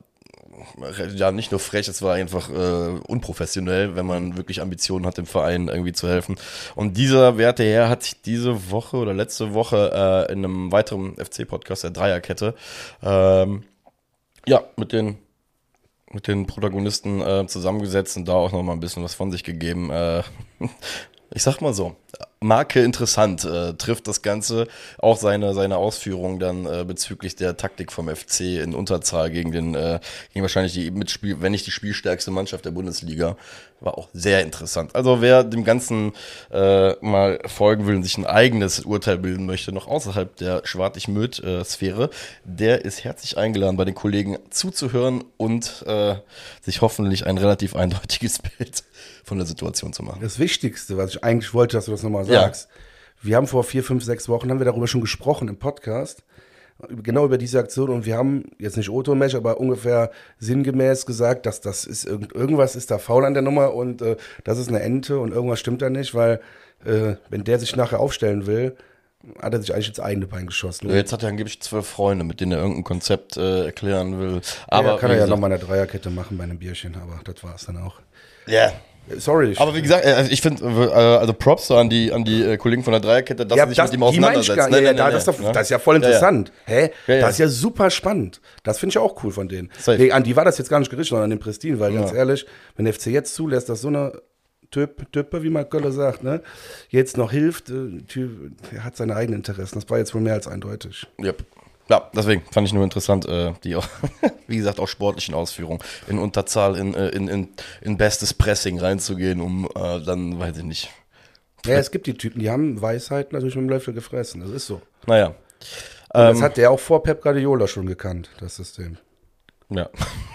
Speaker 2: ja, nicht nur frech, es war einfach äh, unprofessionell, wenn man wirklich Ambitionen hat, dem Verein irgendwie zu helfen. Und dieser werte Herr hat sich diese Woche oder letzte Woche äh, in einem weiteren F C-Podcast, der Dreierkette, ähm, ja, mit den mit den Protagonisten äh, zusammengesetzt und da auch noch mal ein bisschen was von sich gegeben. Äh, ich sag mal so, Marke interessant äh, trifft das Ganze, auch seine, seine Ausführungen dann äh, bezüglich der Taktik vom F C in Unterzahl gegen den, äh, gegen wahrscheinlich die Mitspiel, wenn nicht die spielstärkste Mannschaft der Bundesliga, war auch sehr interessant. Also wer dem Ganzen äh, mal folgen will und sich ein eigenes Urteil bilden möchte, noch außerhalb der Schwartig-Möd-Sphäre, der ist herzlich eingeladen, bei den Kollegen zuzuhören und äh, sich hoffentlich ein relativ eindeutiges Bild von der Situation zu machen.
Speaker 1: Das Wichtigste, was ich eigentlich wollte, dass du das nochmal sagst, ja. Wir haben vor vier, fünf, sechs Wochen, haben wir darüber schon gesprochen im Podcast, genau über diese Aktion und wir haben jetzt nicht O-Ton-Match, aber ungefähr sinngemäß gesagt, dass das ist irgend, irgendwas ist da faul an der Nummer und äh, das ist eine Ente und irgendwas stimmt da nicht, weil äh, wenn der sich nachher aufstellen will, hat er sich eigentlich ins eigene Bein geschossen.
Speaker 2: Ja, jetzt hat er angeblich zwölf Freunde, mit denen er irgendein Konzept äh, erklären will. Aber
Speaker 1: ja, kann er ja nochmal eine Dreierkette machen bei einem Bierchen, aber das war es dann auch.
Speaker 2: Ja.
Speaker 1: Sorry.
Speaker 2: Aber wie gesagt, äh, ich finde, äh, also Props so an die, an die äh, Kollegen von der Dreierkette, dass
Speaker 1: ja,
Speaker 2: sie sich
Speaker 1: das,
Speaker 2: mit ihm auseinandersetzen.
Speaker 1: Ja, ja, ja, das, ist doch, das ist ja voll interessant.
Speaker 2: Ja, ja.
Speaker 1: Hä?
Speaker 2: Ja, ja.
Speaker 1: Das ist ja super spannend. Das finde ich auch cool von denen.
Speaker 2: Safe.
Speaker 1: Nee, an die war das jetzt gar nicht gerichtet, sondern an den Prestin, weil
Speaker 2: Ja.
Speaker 1: ganz ehrlich, wenn der F C jetzt zulässt, dass so eine Typ, Type, wie man Kölle sagt, ne, jetzt noch hilft, äh, typ, er hat seine eigenen Interessen. Das war jetzt wohl mehr als eindeutig.
Speaker 2: Yep. Ja, deswegen fand ich nur interessant, äh, die auch, wie gesagt, auch sportlichen Ausführungen in Unterzahl, in, äh, in, in, in bestes Pressing reinzugehen, um äh, dann, weiß ich nicht.
Speaker 1: Ja, es gibt die Typen, die haben Weisheit natürlich mit dem Löffel gefressen. Das ist so.
Speaker 2: Naja.
Speaker 1: Und
Speaker 2: Ähm,
Speaker 1: das hat der auch vor Pep Guardiola schon gekannt, das System.
Speaker 2: ja.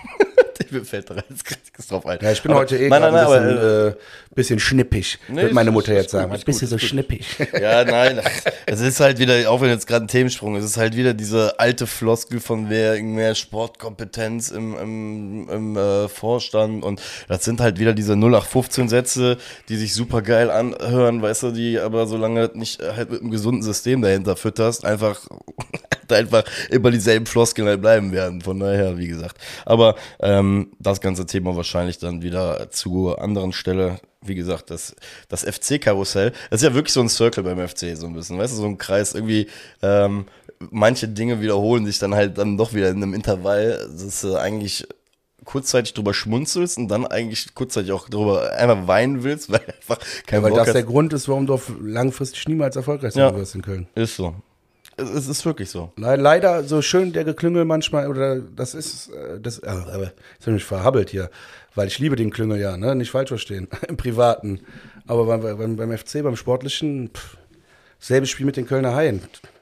Speaker 2: Mir fällt da jetzt gerade nichts drauf ein.
Speaker 1: Ja, ich bin
Speaker 2: aber,
Speaker 1: heute eh
Speaker 2: nein, nein,
Speaker 1: nein,
Speaker 2: nein,
Speaker 1: ein bisschen,
Speaker 2: aber, äh,
Speaker 1: äh, bisschen schnippig,
Speaker 2: Nee,
Speaker 1: wird meine
Speaker 2: ist-
Speaker 1: Mutter
Speaker 2: ist
Speaker 1: jetzt
Speaker 2: gut,
Speaker 1: sagen.
Speaker 2: ist
Speaker 1: Ein bisschen
Speaker 2: gut,
Speaker 1: so
Speaker 2: ist gut.
Speaker 1: schnippig.
Speaker 2: Ja, nein, es ist halt wieder, auch wenn jetzt gerade ein Themensprung ist, es ist halt wieder diese alte Floskel von wer mehr Sportkompetenz im, im, im äh, Vorstand und das sind halt wieder diese null acht fünfzehn Sätze, die sich super geil anhören, weißt du, die aber solange nicht äh, halt mit einem gesunden System dahinter fütterst, einfach einfach immer dieselben Floskeln halt bleiben werden, von daher, wie gesagt. Aber ähm, das ganze Thema wahrscheinlich dann wieder zu anderen Stelle. Wie gesagt, das, das F C-Karussell, das ist ja wirklich so ein Circle beim F C, so ein bisschen, weißt du, so ein Kreis, irgendwie, ähm, manche Dinge wiederholen sich dann halt dann doch wieder in einem Intervall, dass du eigentlich kurzzeitig drüber schmunzelst und dann eigentlich kurzzeitig auch drüber einfach weinen willst, weil einfach kein
Speaker 1: Ja, weil
Speaker 2: Bock
Speaker 1: das
Speaker 2: hast.
Speaker 1: der Grund ist, warum du auf langfristig niemals erfolgreich
Speaker 2: Ja.
Speaker 1: sein wirst in Köln.
Speaker 2: Ist so. Es es ist wirklich so.
Speaker 1: Le- Leider so schön der Geklüngel manchmal, oder das ist, äh, das, äh, aber jetzt bin ich verhabbelt hier, weil ich liebe den Klüngel ja, ne, nicht falsch verstehen, im Privaten. Aber beim, beim, beim F C, beim Sportlichen, pff, selbes Spiel mit den Kölner Haien.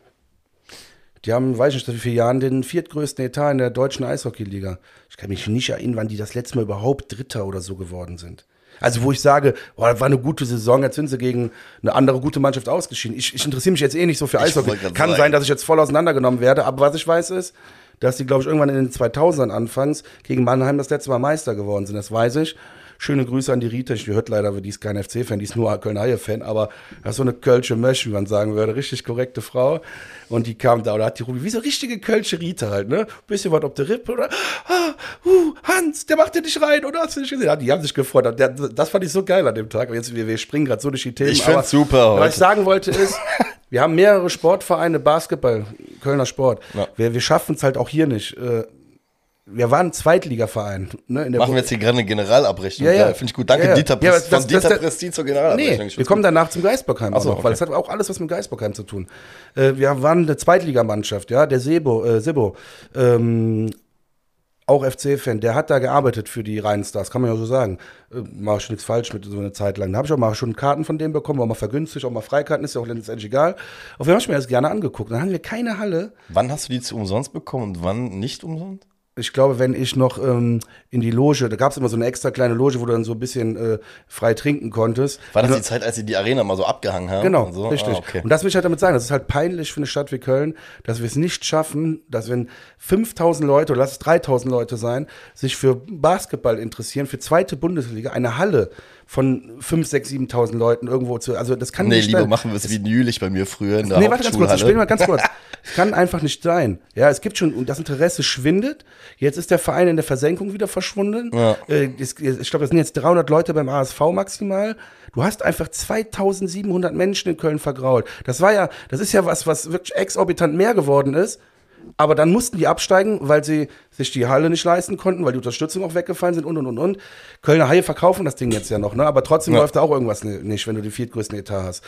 Speaker 1: Die haben, weiß ich nicht, seit wie vielen Jahren den viertgrößten Etat in der deutschen Eishockeyliga. Ich kann mich nicht erinnern, wann die das letzte Mal überhaupt Dritter oder so geworden sind. Also wo ich sage, boah, das war eine gute Saison, jetzt sind sie gegen eine andere gute Mannschaft ausgeschieden. Ich, ich interessiere mich jetzt eh nicht so für
Speaker 2: Ich
Speaker 1: Eishockey.
Speaker 2: wollte grad
Speaker 1: Kann
Speaker 2: sagen.
Speaker 1: sein, dass ich jetzt voll auseinandergenommen werde, aber was ich weiß ist, dass die, glaube ich, irgendwann in den zweitausendern anfangs gegen Mannheim das letzte Mal Meister geworden sind. Das weiß ich. Schöne Grüße an die Rita. Die hört leider, die ist kein F C-Fan, die ist nur Kölner Haie-Fan, aber das ist so eine Kölsche Mösch, wie man sagen würde. Richtig korrekte Frau. Und die kam da und hat die Ruby, wie so richtige Kölsche Rita halt, ne? Bisschen was auf der Rippe oder, ah, uh, Hans, der macht dir nicht rein, oder? Hast du nicht gesehen? Ja, die haben sich gefreut. Der, das fand ich so geil an dem Tag. Aber jetzt, wir, wir springen gerade so durch die Themen.
Speaker 2: Ich find's
Speaker 1: aber,
Speaker 2: super heute.
Speaker 1: Was ich sagen wollte ist, wir haben mehrere Sportvereine, Basketball, Kölner Sport.
Speaker 2: Ja.
Speaker 1: Wir, wir schaffen es halt auch hier nicht. Äh, Wir waren ein Zweitligaverein. Ne, in der
Speaker 2: Machen wir jetzt hier gerade eine Generalabrechnung.
Speaker 1: Ja, ja.
Speaker 2: Finde ich gut. Danke,
Speaker 1: Ja, ja.
Speaker 2: Dieter,
Speaker 1: Ja,
Speaker 2: Prest,
Speaker 1: das-
Speaker 2: von
Speaker 1: das-
Speaker 2: Dieter
Speaker 1: das-
Speaker 2: Prestin zur Generalabrechnung.
Speaker 1: Nee,
Speaker 2: Ich
Speaker 1: wir
Speaker 2: find's
Speaker 1: kommen
Speaker 2: gut.
Speaker 1: danach zum Geisbockheim
Speaker 2: Ach
Speaker 1: auch
Speaker 2: so,
Speaker 1: noch, weil
Speaker 2: okay.
Speaker 1: es hat auch alles was mit Geisbockheim zu tun. Äh, wir waren eine Zweitligamannschaft, ja, der Sebo, äh, Sebo, ähm, auch F C-Fan, der hat da gearbeitet für die Rheinstars, kann man ja so sagen. Äh, mach ich nichts falsch mit so einer Zeit lang. Da habe ich auch mal schon Karten von dem bekommen, auch mal vergünstigt, auch mal Freikarten, ist ja auch letztendlich egal. Auf jeden Fall habe ich mir das gerne angeguckt. Dann hatten wir keine Halle.
Speaker 2: Wann hast du die zu umsonst bekommen und wann nicht umsonst?
Speaker 1: Ich glaube, wenn ich noch ähm, in die Loge, da gab es immer so eine extra kleine Loge, wo du dann so ein bisschen äh, frei trinken konntest.
Speaker 2: War das
Speaker 1: Und
Speaker 2: die Zeit, als sie die Arena mal so abgehangen haben?
Speaker 1: Genau,
Speaker 2: und so?
Speaker 1: richtig.
Speaker 2: Ah, okay.
Speaker 1: Und das will ich halt damit sagen, das ist halt peinlich für eine Stadt wie Köln, dass wir es nicht schaffen, dass wenn fünftausend Leute, oder lass es dreitausend Leute sein, sich für Basketball interessieren, für zweite Bundesliga, eine Halle von fünf, sechs, siebentausend Leuten irgendwo zu, also das kann
Speaker 2: Nee,
Speaker 1: nicht
Speaker 2: lieber
Speaker 1: sein.
Speaker 2: machen wir es wie Jülich bei mir früher in der
Speaker 1: Nee, warte ganz kurz, ich
Speaker 2: Hauptschulhalle.
Speaker 1: bin mal ganz kurz. Es kann einfach nicht sein. Ja, es gibt schon, und das Interesse schwindet. Jetzt ist der Verein in der Versenkung wieder verschwunden.
Speaker 2: Ja.
Speaker 1: Äh, es- ich glaube, das sind jetzt dreihundert Leute beim A S V maximal. Du hast einfach zweitausendsiebenhundert Menschen in Köln vergrault. Das war ja, das ist ja was, was wirklich exorbitant mehr geworden ist. Aber dann mussten die absteigen, weil sie sich die Halle nicht leisten konnten, weil die Unterstützung auch weggefallen sind und, und, und, und. Kölner Haie verkaufen das Ding jetzt ja noch, ne? Aber trotzdem
Speaker 2: Ja.
Speaker 1: läuft da auch irgendwas nicht, wenn du den viertgrößten Etat hast.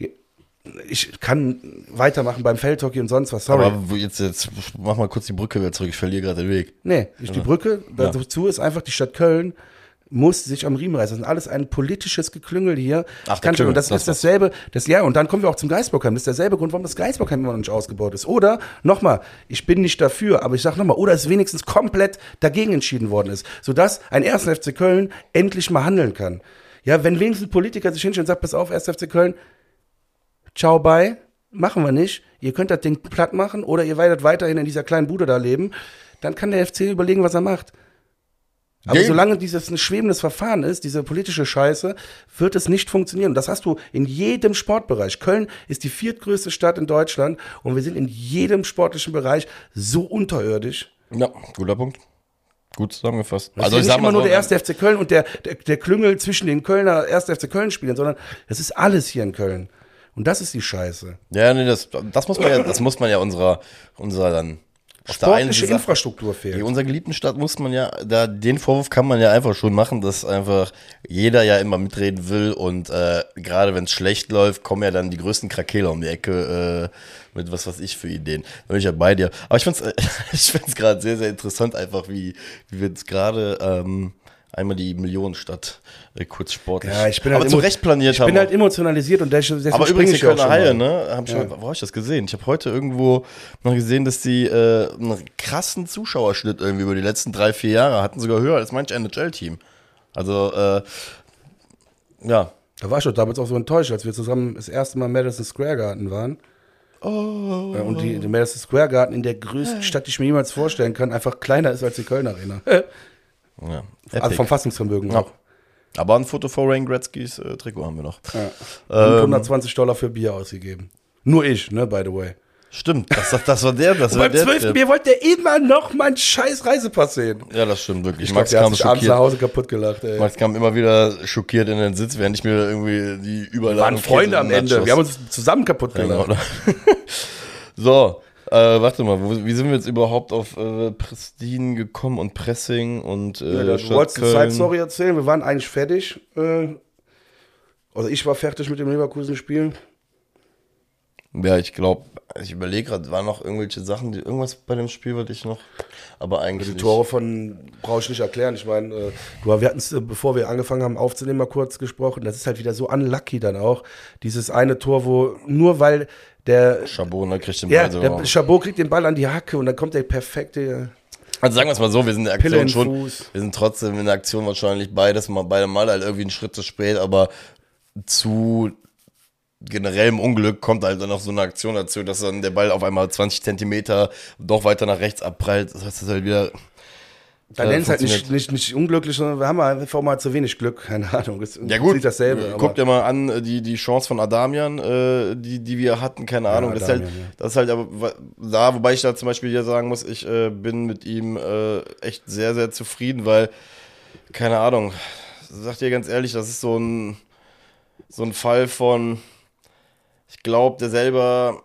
Speaker 1: Ich kann weitermachen beim Feldhockey und sonst was, sorry.
Speaker 2: Aber wo jetzt, jetzt mach mal kurz die Brücke wieder zurück, ich verliere gerade den Weg.
Speaker 1: Nee, ich, die Brücke
Speaker 2: Ja.
Speaker 1: dazu ist einfach, die Stadt Köln muss sich am Riemen reißen. Das ist alles ein politisches Geklüngel hier.
Speaker 2: Ach,
Speaker 1: Ich kann
Speaker 2: der
Speaker 1: schon,
Speaker 2: Klüngel,
Speaker 1: und das,
Speaker 2: das
Speaker 1: ist dasselbe, das, ja, und dann kommen wir auch zum Geisbockheim. Das ist derselbe Grund, warum das Geisbockheim immer noch nicht ausgebaut ist. Oder, nochmal, ich bin nicht dafür, aber ich sag nochmal, oder es wenigstens komplett dagegen entschieden worden ist, sodass ein erster F C Köln endlich mal handeln kann. Ja, wenn wenigstens ein Politiker sich hinstellt und sagt, pass auf, erster F C Köln, ciao, bye, machen wir nicht. Ihr könnt das Ding platt machen oder ihr werdet weiterhin in dieser kleinen Bude da leben. Dann kann der F C überlegen, was er macht. Aber ja, solange dieses ein schwebendes Verfahren ist, diese politische Scheiße, wird es nicht funktionieren. Und das hast du in jedem Sportbereich. Köln ist die viertgrößte Stadt in Deutschland und wir sind in jedem sportlichen Bereich so unterirdisch.
Speaker 2: Ja, guter Punkt. Gut zusammengefasst.
Speaker 1: Das also ist ja nicht immer nur der erste F C Köln und der, der, der Klüngel zwischen den Kölner ersten F C Köln spielen, sondern das ist alles hier in Köln. Und das ist die Scheiße.
Speaker 2: Ja, nee, das, das muss man ja, das muss man ja unserer, unserer dann
Speaker 1: sportliche Infrastruktur fehlt.
Speaker 2: In unserer geliebten Stadt muss man ja, da den Vorwurf kann man ja einfach schon machen, dass einfach jeder ja immer mitreden will und äh, gerade wenn es schlecht läuft, kommen ja dann die größten Krakeler um die Ecke äh, mit was weiß ich für Ideen. Da bin ich ja bei dir. Aber ich find's, äh, ich find's gerade sehr, sehr interessant einfach, wie, wie wir jetzt gerade ähm, einmal die Millionenstadt äh, kurz sportlich.
Speaker 1: Ja, ich bin
Speaker 2: aber
Speaker 1: halt
Speaker 2: zu Recht planiert
Speaker 1: ich haben. Ich bin halt emotionalisiert und deswegen
Speaker 2: aber übrigens die Kölner Haie, ne? Hab ich ja. Wo habe ich das gesehen? Ich habe heute irgendwo noch gesehen, dass die äh, einen krassen Zuschauerschnitt irgendwie über die letzten drei, vier Jahre hatten, sogar höher als manch N H L-Team. Also, äh, ja.
Speaker 1: Da war ich doch damals auch so enttäuscht, als wir zusammen das erste Mal im Madison Square Garden waren. Oh. Und die, die Madison Square Garden in der größten Stadt, die ich mir jemals vorstellen kann, einfach kleiner ist als die Köln Arena.
Speaker 2: Ja,
Speaker 1: also vom Fassungsvermögen
Speaker 2: ja.
Speaker 1: auch.
Speaker 2: Aber ein Foto vor Wayne Gretzkys äh, Trikot haben wir noch.
Speaker 1: Ja. Und ähm, hundertzwanzig Dollar für Bier ausgegeben. Nur ich, ne, by the way.
Speaker 2: Stimmt, das, das war der. Das
Speaker 1: und
Speaker 2: war
Speaker 1: beim zwölften Bier wollte der immer noch meinen scheiß Reisepass sehen.
Speaker 2: Ja, das stimmt wirklich.
Speaker 1: Ich
Speaker 2: Max
Speaker 1: glaub, der
Speaker 2: kam
Speaker 1: hat sich
Speaker 2: schockiert.
Speaker 1: abends zu Hause kaputt gelacht, ey.
Speaker 2: Max kam immer wieder schockiert in den Sitz, während ich mir irgendwie die Überladung...
Speaker 1: Wir waren Freunde am Ende, wir haben uns zusammen kaputt gelacht. Ja,
Speaker 2: so, äh, warte mal, wo, wie sind wir jetzt überhaupt auf äh, Prestin gekommen und Pressing und äh,
Speaker 1: ja, du wolltest die Side-Story erzählen, wir waren eigentlich fertig. Äh, also ich war fertig mit dem Leverkusen-Spiel.
Speaker 2: Ja, ich glaube, ich überlege gerade, waren noch irgendwelche Sachen, die, irgendwas bei dem Spiel wollte ich noch, aber eigentlich
Speaker 1: Die
Speaker 2: nicht.
Speaker 1: Tore von, brauche ich nicht erklären, ich meine, äh, wir hatten es, äh, bevor wir angefangen haben aufzunehmen, mal kurz gesprochen, das ist halt wieder so unlucky dann auch, dieses eine Tor, wo nur weil der
Speaker 2: Chabot, ne, kriegt den
Speaker 1: Ball. Ja,
Speaker 2: so.
Speaker 1: der Chabot kriegt den Ball an die Hacke und dann kommt der perfekte.
Speaker 2: Also sagen wir es mal so, wir sind in der Aktion schon, wir sind trotzdem in der Aktion wahrscheinlich beides mal, beide Mal halt irgendwie einen Schritt zu spät, aber zu generellem Unglück kommt halt dann noch so eine Aktion dazu, dass dann der Ball auf einmal zwanzig Zentimeter doch weiter nach rechts abprallt. Das heißt, das halt wieder.
Speaker 1: Dann nennt es halt nicht, nicht, nicht unglücklich, sondern wir haben einfach mal zu wenig Glück, keine Ahnung. Es
Speaker 2: ja gut,
Speaker 1: sieht dasselbe.
Speaker 2: Guckt dir mal an, die, die Chance von Adamian, äh, die, die wir hatten, keine Ahnung. Ja, das, Adamian, ist halt, ja. das ist halt aber da, wobei ich da zum Beispiel hier sagen muss, ich äh, bin mit ihm äh, echt sehr, sehr zufrieden, weil, keine Ahnung, sag dir ganz ehrlich, das ist so ein, so ein Fall von, ich glaube, der selber,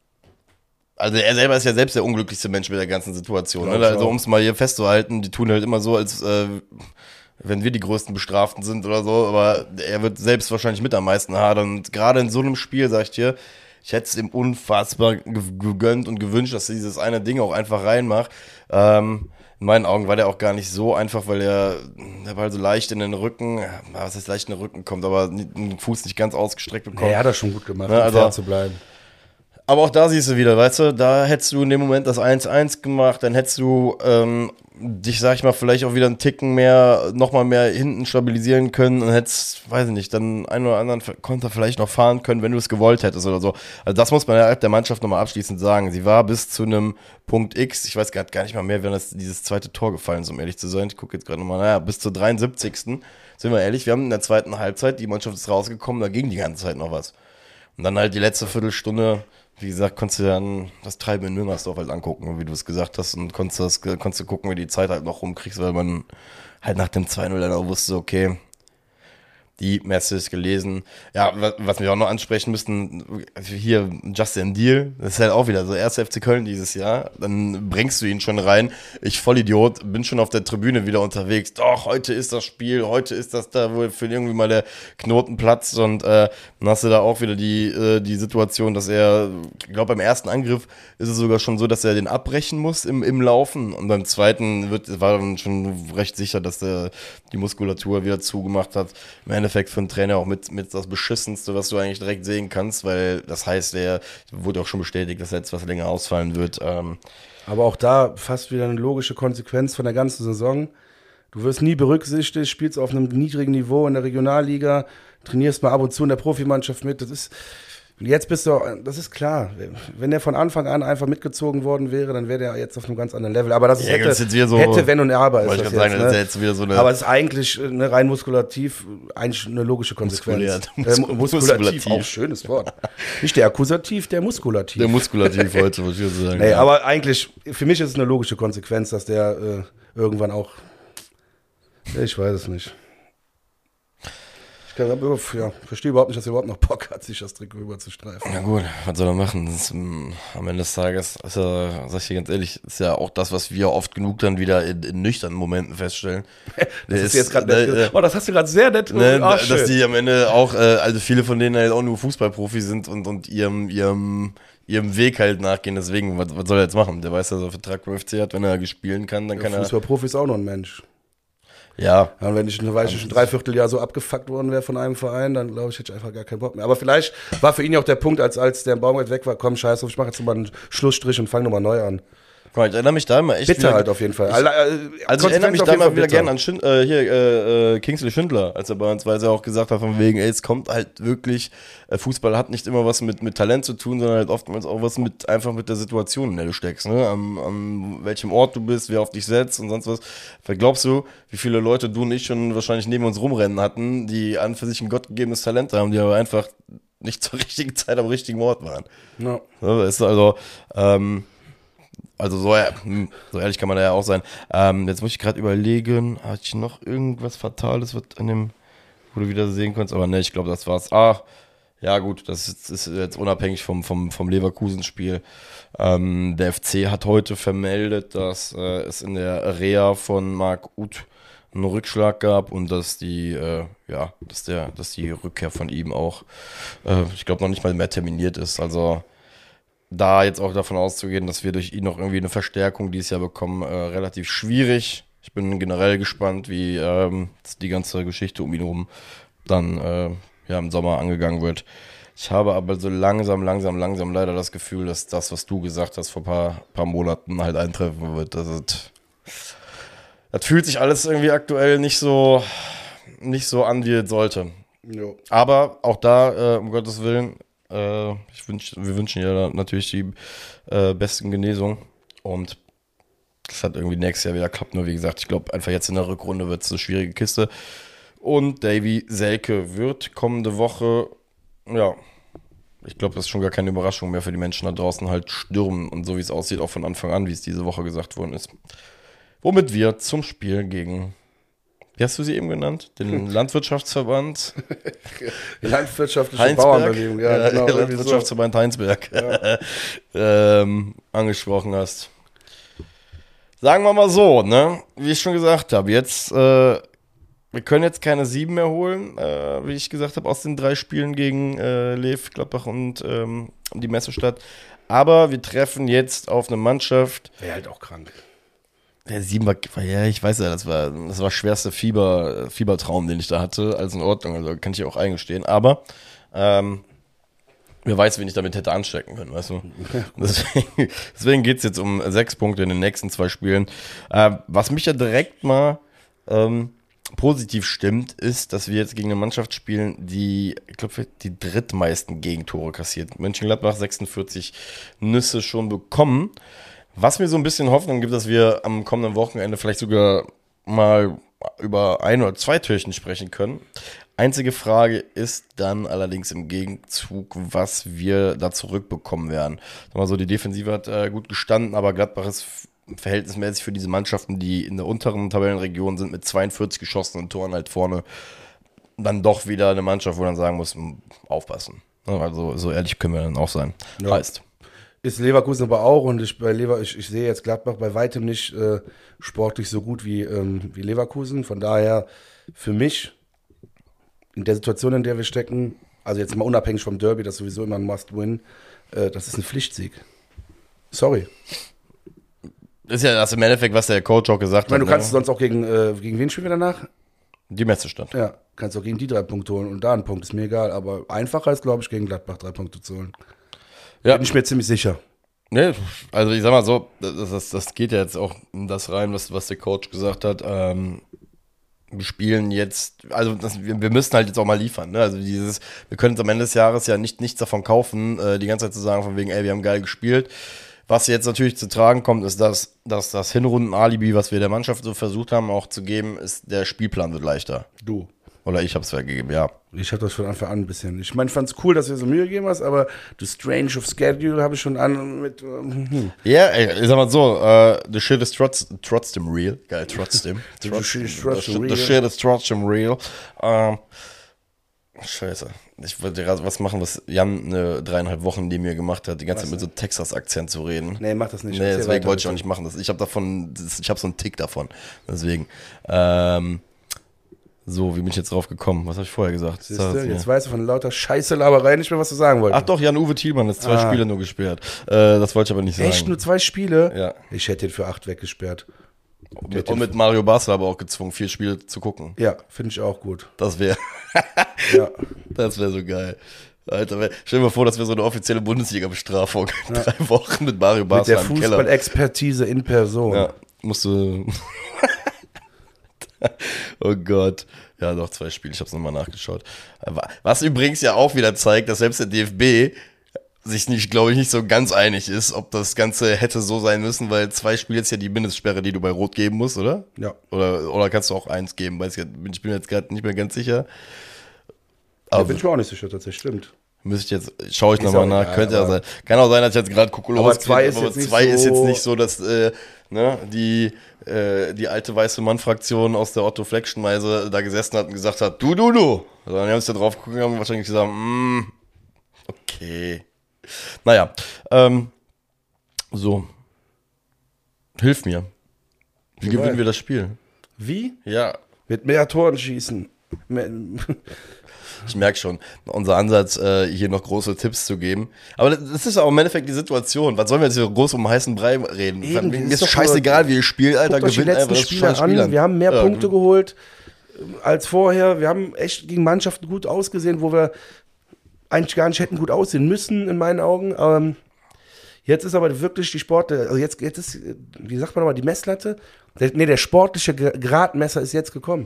Speaker 2: also er selber ist ja selbst der unglücklichste Mensch mit der ganzen Situation. Ne? Also um es mal hier festzuhalten, die tun halt immer so, als äh, wenn wir die größten Bestraften sind oder so, aber er wird selbst wahrscheinlich mit am meisten hadern. Und gerade in so einem Spiel, sag ich dir, ich hätte es ihm unfassbar gegönnt und gewünscht, dass er dieses eine Ding auch einfach reinmacht. Ähm, in meinen Augen war der auch gar nicht so einfach, weil er, der Ball so leicht in den Rücken, was heißt leicht in den Rücken kommt, aber den Fuß nicht ganz ausgestreckt bekommt.
Speaker 1: Ja, er hat das schon gut gemacht,
Speaker 2: ja, also,
Speaker 1: fair zu bleiben.
Speaker 2: Aber auch da siehst du wieder, weißt du, da hättest du in dem Moment das eins eins gemacht, dann hättest du ähm, dich, sag ich mal, vielleicht auch wieder einen Ticken mehr, nochmal mehr hinten stabilisieren können und hättest, weiß ich nicht, dann einen oder anderen Konter vielleicht noch fahren können, wenn du es gewollt hättest oder so. Also das muss man ja der Mannschaft nochmal abschließend sagen. Sie war bis zu einem Punkt X, ich weiß gar nicht mal mehr, wann das dieses zweite Tor gefallen ist, um ehrlich zu sein. Ich gucke jetzt gerade nochmal, naja, bis zur dreiundsiebzigsten Sind wir ehrlich, wir haben in der zweiten Halbzeit, die Mannschaft ist rausgekommen, da ging die ganze Zeit noch was. Und dann halt die letzte Viertelstunde, wie gesagt, konntest du dann das Treiben in Müngersdorf halt angucken, wie du es gesagt hast, und konntest, das, konntest du gucken, wie die Zeit halt noch rumkriegst, weil man halt nach dem zwei null dann auch wusste, okay, die Messe ist gelesen. Ja, was wir auch noch ansprechen müssten, hier Justin Deal, das ist halt auch wieder so, erster F C Köln dieses Jahr, dann bringst du ihn schon rein. Ich Vollidiot, bin schon auf der Tribüne wieder unterwegs. Doch, heute ist das Spiel, heute ist das da, wo für irgendwie mal der Knoten platzt, und äh, dann hast du da auch wieder die, äh, die Situation, dass er, ich glaube beim ersten Angriff ist es sogar schon so, dass er den abbrechen muss im, im Laufen, und beim zweiten wird, war dann schon recht sicher, dass der die Muskulatur wieder zugemacht hat. Im Endeffekt für einen Trainer auch mit, mit das Beschissenste, was du eigentlich direkt sehen kannst, weil das heißt, er wurde auch schon bestätigt, dass er jetzt was länger ausfallen wird. Ähm
Speaker 1: Aber auch da fast wieder eine logische Konsequenz von der ganzen Saison. Du wirst nie berücksichtigt, spielst auf einem niedrigen Niveau in der Regionalliga, trainierst mal ab und zu in der Profimannschaft mit. Das ist, Und jetzt bist du, das ist klar, wenn der von Anfang an einfach mitgezogen worden wäre, dann wäre der jetzt auf einem ganz anderen Level. Aber das ist
Speaker 2: Ja,
Speaker 1: hätte,
Speaker 2: das ist jetzt wieder so-
Speaker 1: hätte, wenn und aber ist
Speaker 2: Wollte ich
Speaker 1: das
Speaker 2: gerade sagen,
Speaker 1: jetzt,
Speaker 2: das ist
Speaker 1: ne?
Speaker 2: ja jetzt wieder so eine-
Speaker 1: Aber es ist eigentlich ne, rein muskulativ eigentlich eine logische Konsequenz.
Speaker 2: Muskuliert.
Speaker 1: Äh, mu- muskulativ, auch schönes Wort. Nicht der Akkusativ, der Muskulativ.
Speaker 2: Der Muskulativ heute, was ich jetzt sagen.
Speaker 1: Nee,
Speaker 2: ja.
Speaker 1: aber eigentlich, für mich ist es eine logische Konsequenz, dass der äh, irgendwann auch, ich weiß es nicht. Ich kann, ja, verstehe überhaupt nicht, dass er überhaupt noch Bock hat, sich das Trikot überzustreifen.
Speaker 2: Ja gut, was soll er machen? Das ist, ähm, am Ende des Tages, ist ja, sag ich dir ganz ehrlich, ist ja auch das, was wir oft genug dann wieder in, in nüchternen Momenten feststellen.
Speaker 1: Das
Speaker 2: Der
Speaker 1: ist jetzt gerade
Speaker 2: äh,
Speaker 1: nett.
Speaker 2: äh,
Speaker 1: Oh, das hast du gerade sehr nett.
Speaker 2: Ne,
Speaker 1: ah,
Speaker 2: dass
Speaker 1: schön.
Speaker 2: die am Ende auch, äh, also viele von denen halt auch nur Fußballprofis sind und, und ihrem, ihrem, ihrem Weg halt nachgehen. Deswegen, was, was soll er jetzt machen? Der weiß, dass er einen Vertrag beim F C hat. Wenn er spielen kann, dann kann
Speaker 1: Der
Speaker 2: er.
Speaker 1: Fußballprofi ist auch noch ein Mensch.
Speaker 2: Ja,
Speaker 1: Ja, und wenn ich, weiß ich ein Dreivierteljahr so abgefuckt worden wäre von einem Verein, dann glaube ich, hätte ich einfach gar keinen Bock mehr. Aber vielleicht war für ihn ja auch der Punkt, als, als der Baumgart weg war, komm, scheiß drauf, ich mache jetzt mal einen Schlussstrich und fange nochmal neu an.
Speaker 2: guck mal, ich erinnere mich da immer echt.
Speaker 1: Bitte
Speaker 2: wieder-
Speaker 1: halt auf jeden Fall.
Speaker 2: Ich, also ich erinnere mich
Speaker 1: Konsequenz auf
Speaker 2: da
Speaker 1: jeden
Speaker 2: mal
Speaker 1: Fall
Speaker 2: wieder
Speaker 1: bitter.
Speaker 2: gerne an Schind, äh, hier, äh, äh, Kingsley Schindler, als er bei uns war, als er auch gesagt hat, von wegen, ey, es kommt halt wirklich, äh, Fußball hat nicht immer was mit, mit Talent zu tun, sondern halt oftmals auch was mit, einfach mit der Situation, in der du steckst, ne, am, am welchem Ort du bist, wer auf dich setzt und sonst was. Weil glaubst du, wie viele Leute du und ich schon wahrscheinlich neben uns rumrennen hatten, die an für sich ein gottgegebenes Talent haben, die aber einfach nicht zur richtigen Zeit am richtigen Ort waren.
Speaker 1: Ja.
Speaker 2: So, ist also, ähm, also so, hm, so ehrlich kann man da ja auch sein. Ähm, jetzt muss ich gerade überlegen, hatte ich noch irgendwas Fatales, was an dem, wo du wieder sehen kannst, aber ne, ich glaube, das war's. Ah, ja gut, das ist, ist jetzt unabhängig vom, vom, vom Leverkusen-Spiel. Ähm, der F C hat heute vermeldet, dass äh, es in der Reha von Marc Uth einen Rückschlag gab und dass die, äh, ja, dass der, dass die Rückkehr von ihm auch, äh, ich glaube, noch nicht mal mehr terminiert ist. Also da jetzt auch davon auszugehen, dass wir durch ihn noch irgendwie eine Verstärkung dieses Jahr bekommen, äh, relativ schwierig. Ich bin generell gespannt, wie ähm, die ganze Geschichte um ihn herum dann äh, ja, im Sommer angegangen wird. Ich habe aber so langsam, langsam, langsam leider das Gefühl, dass das, was du gesagt hast, vor ein paar, paar Monaten halt eintreffen wird. Das, ist, das fühlt sich alles irgendwie aktuell nicht so, nicht so an, wie es sollte.
Speaker 1: Jo.
Speaker 2: Aber auch da, äh, um Gottes Willen, äh, ich wünsch, wir wünschen ja natürlich die äh, besten Genesungen. Und das hat irgendwie nächstes Jahr wieder klappt. Nur wie gesagt, ich glaube einfach jetzt in der Rückrunde wird es eine schwierige Kiste. Und Davy Selke wird kommende Woche, ja, ich glaube, das ist schon gar keine Überraschung mehr für die Menschen da draußen, halt stürmen. Und so wie es aussieht, auch von Anfang an, wie es diese Woche gesagt worden ist. Womit wir zum Spiel gegen, wie hast du sie eben genannt? Den Landwirtschaftsverband
Speaker 1: Landwirtschaftliche
Speaker 2: Heinsberg,
Speaker 1: Bauernbewegung, ja,
Speaker 2: ja,
Speaker 1: genau. irgendwie so.
Speaker 2: Landwirtschaftsverband Heinsberg,
Speaker 1: Ja.
Speaker 2: ähm, angesprochen hast. Sagen wir mal so, ne? Wie ich schon gesagt habe, jetzt, äh, wir können jetzt keine sieben mehr holen, äh, wie ich gesagt habe, aus den drei Spielen gegen äh, Lev, Gladbach und ähm, die Messestadt. Aber wir treffen jetzt auf eine Mannschaft.
Speaker 1: Wäre halt auch krank.
Speaker 2: Der sieben war, ja, ich weiß ja, das war das war schwerste Fieber, Fiebertraum, den ich da hatte, alles in Ordnung, also kann ich auch eingestehen. Aber ähm, wer weiß, wen ich damit hätte anstecken können, weißt du? Deswegen, deswegen geht es jetzt um sechs Punkte in den nächsten zwei Spielen. Äh, was mich ja direkt mal ähm, positiv stimmt, ist, dass wir jetzt gegen eine Mannschaft spielen, die, ich glaube, die drittmeisten Gegentore kassiert. Mönchengladbach sechsundvierzig Nüsse schon bekommen. Was mir so ein bisschen Hoffnung gibt, dass wir am kommenden Wochenende vielleicht sogar mal über ein oder zwei Türchen sprechen können. Einzige Frage ist dann allerdings im Gegenzug, was wir da zurückbekommen werden. Sag mal so, die Defensive hat äh, gut gestanden, aber Gladbach ist verhältnismäßig für diese Mannschaften, die in der unteren Tabellenregion sind, mit zweiundvierzig geschossenen Toren halt vorne, dann doch wieder eine Mannschaft, wo man sagen muss, aufpassen. Also so ehrlich können wir dann auch sein.
Speaker 1: Ja.
Speaker 2: Heißt.
Speaker 1: Ist Leverkusen aber auch und ich, bei Lever, ich, ich sehe jetzt Gladbach bei weitem nicht äh, sportlich so gut wie, ähm, wie Leverkusen. Von daher für mich in der Situation, in der wir stecken, also jetzt mal unabhängig vom Derby, das ist sowieso immer ein Must-Win, äh, das ist ein Pflichtsieg. Sorry.
Speaker 2: Ist ja das im Endeffekt, was der Coach auch gesagt
Speaker 1: Ich meine,
Speaker 2: hat.
Speaker 1: du kannst
Speaker 2: ne?
Speaker 1: sonst auch gegen, äh, gegen wen spielen wir danach?
Speaker 2: Die Messestadt.
Speaker 1: Ja, kannst auch gegen die drei Punkte holen und da einen Punkt, ist mir egal. Aber einfacher ist, glaube ich, gegen Gladbach drei Punkte zu holen.
Speaker 2: Ja.
Speaker 1: Bin ich mir ziemlich sicher.
Speaker 2: Ne, also ich sag mal so, das, das, das geht ja jetzt auch in das rein, was, was der Coach gesagt hat. Ähm, wir spielen jetzt, also das, wir, wir müssen halt jetzt auch mal liefern, ne? Also dieses, wir können uns am Ende des Jahres ja nicht nichts davon kaufen, äh, die ganze Zeit zu sagen, von wegen, ey, wir haben geil gespielt. Was jetzt natürlich zu tragen kommt, ist, dass, dass das Hinrunden-Alibi, was wir der Mannschaft so versucht haben, auch zu geben, ist, der Spielplan wird leichter.
Speaker 1: Du.
Speaker 2: Oder ich hab's vergeben, ja.
Speaker 1: Ich habe das von Anfang an ein bisschen. Ich meine, ich fand's cool, dass du dir so Mühe gegeben hast, aber du Strange of Schedule habe ich schon an mit. Hm.
Speaker 2: Ja, ey, ich sag mal so, uh, the shit is trotz, trotzdem real. Geil, trotzdem.
Speaker 1: The shit is
Speaker 2: the,
Speaker 1: trotzdem
Speaker 2: shit,
Speaker 1: real.
Speaker 2: the shit is trotzdem real. Ähm, scheiße. Ich wollte gerade was machen, was Jan eine dreieinhalb Wochen neben mir gemacht hat, die ganze
Speaker 1: Was
Speaker 2: Zeit mit so Texas-Akzent zu reden.
Speaker 1: Nee, mach das nicht.
Speaker 2: Nee,
Speaker 1: Erzähl
Speaker 2: deswegen
Speaker 1: weiter,
Speaker 2: wollte ich auch
Speaker 1: bitte.
Speaker 2: nicht machen. Das, ich habe davon, das, ich habe so einen Tick davon. Deswegen. Ähm, so, wie bin ich jetzt drauf gekommen? Was habe ich vorher gesagt?
Speaker 1: Siehst du, jetzt weißt du von lauter Scheiße-Laberei nicht mehr, was du sagen wolltest.
Speaker 2: Ach doch, Jan-Uwe Thielmann ist zwei
Speaker 1: Ah.
Speaker 2: Spiele nur gesperrt. Äh, das wollte ich aber nicht sagen.
Speaker 1: Echt nur zwei Spiele?
Speaker 2: Ja.
Speaker 1: Ich hätte ihn für acht weggesperrt.
Speaker 2: Und, und mit Mario Basler aber auch gezwungen, vier Spiele zu gucken.
Speaker 1: Ja, finde ich auch gut.
Speaker 2: Das wäre
Speaker 1: Ja.
Speaker 2: das wäre so geil. Alter, wär- stell dir mal vor, das wäre so eine offizielle Bundesliga-Bestrafung. Drei Wochen mit Mario
Speaker 1: Mit
Speaker 2: Basler
Speaker 1: der
Speaker 2: im Keller.
Speaker 1: Fußballexpertise in Person.
Speaker 2: Ja, musst du. Oh Gott. Ja, doch, zwei Spiele, ich hab's nochmal nachgeschaut. Was übrigens ja auch wieder zeigt, dass selbst der D F B sich nicht, glaube ich, nicht so ganz einig ist, ob das Ganze hätte so sein müssen, weil zwei Spiele ist ja die Mindestsperre, die du bei Rot geben musst, oder?
Speaker 1: Ja.
Speaker 2: Oder, oder kannst du auch eins geben? Weiß ich, ich bin jetzt gerade nicht mehr ganz sicher.
Speaker 1: Da
Speaker 2: Aber
Speaker 1: bin ich mir auch nicht sicher, tatsächlich. Stimmt.
Speaker 2: müsste ich jetzt, schaue ich
Speaker 1: Ist
Speaker 2: nochmal
Speaker 1: auch
Speaker 2: nach,
Speaker 1: egal,
Speaker 2: könnte ja
Speaker 1: aber-
Speaker 2: sein. Kann auch sein, dass ich jetzt gerade Kokolores
Speaker 1: Aber zwei ist
Speaker 2: aber
Speaker 1: jetzt nicht
Speaker 2: zwei ist jetzt
Speaker 1: so-
Speaker 2: nicht so, dass äh, ne, die, äh, die alte weiße Mann-Fraktion aus der Otto-Fleck-Schneise da gesessen hat und gesagt hat, du, du, du. Sondern die haben es da drauf geguckt und haben wahrscheinlich gesagt, mm, okay. Naja, ähm, so. Hilf mir. Wie
Speaker 1: Wie
Speaker 2: gewinnen
Speaker 1: weit?
Speaker 2: wir das Spiel?
Speaker 1: Wie?
Speaker 2: Ja,
Speaker 1: Mit mehr Toren schießen. Mehr-
Speaker 2: ich merke schon, unser Ansatz, äh, hier noch große Tipps zu geben. Aber das das ist auch im Endeffekt die Situation. Was sollen wir jetzt hier groß um heißen Brei reden?
Speaker 1: Eben,
Speaker 2: Mir
Speaker 1: das
Speaker 2: ist
Speaker 1: ist
Speaker 2: doch
Speaker 1: doch
Speaker 2: scheißegal, wie ihr spielt, Alter.
Speaker 1: Guckt euch die
Speaker 2: Gewinnt
Speaker 1: letzten
Speaker 2: einfach das
Speaker 1: Spiele
Speaker 2: scheiß Spiel
Speaker 1: an. Wir haben mehr
Speaker 2: Ja,
Speaker 1: Punkte geholt ähm, als vorher. Wir haben echt gegen Mannschaften gut ausgesehen, wo wir eigentlich gar nicht hätten gut aussehen müssen, in meinen Augen. Ähm, jetzt ist aber wirklich die Sport, also jetzt, jetzt ist, wie sagt man nochmal, die Messlatte? Der, nee, der sportliche Gra- Gradmesser ist jetzt gekommen.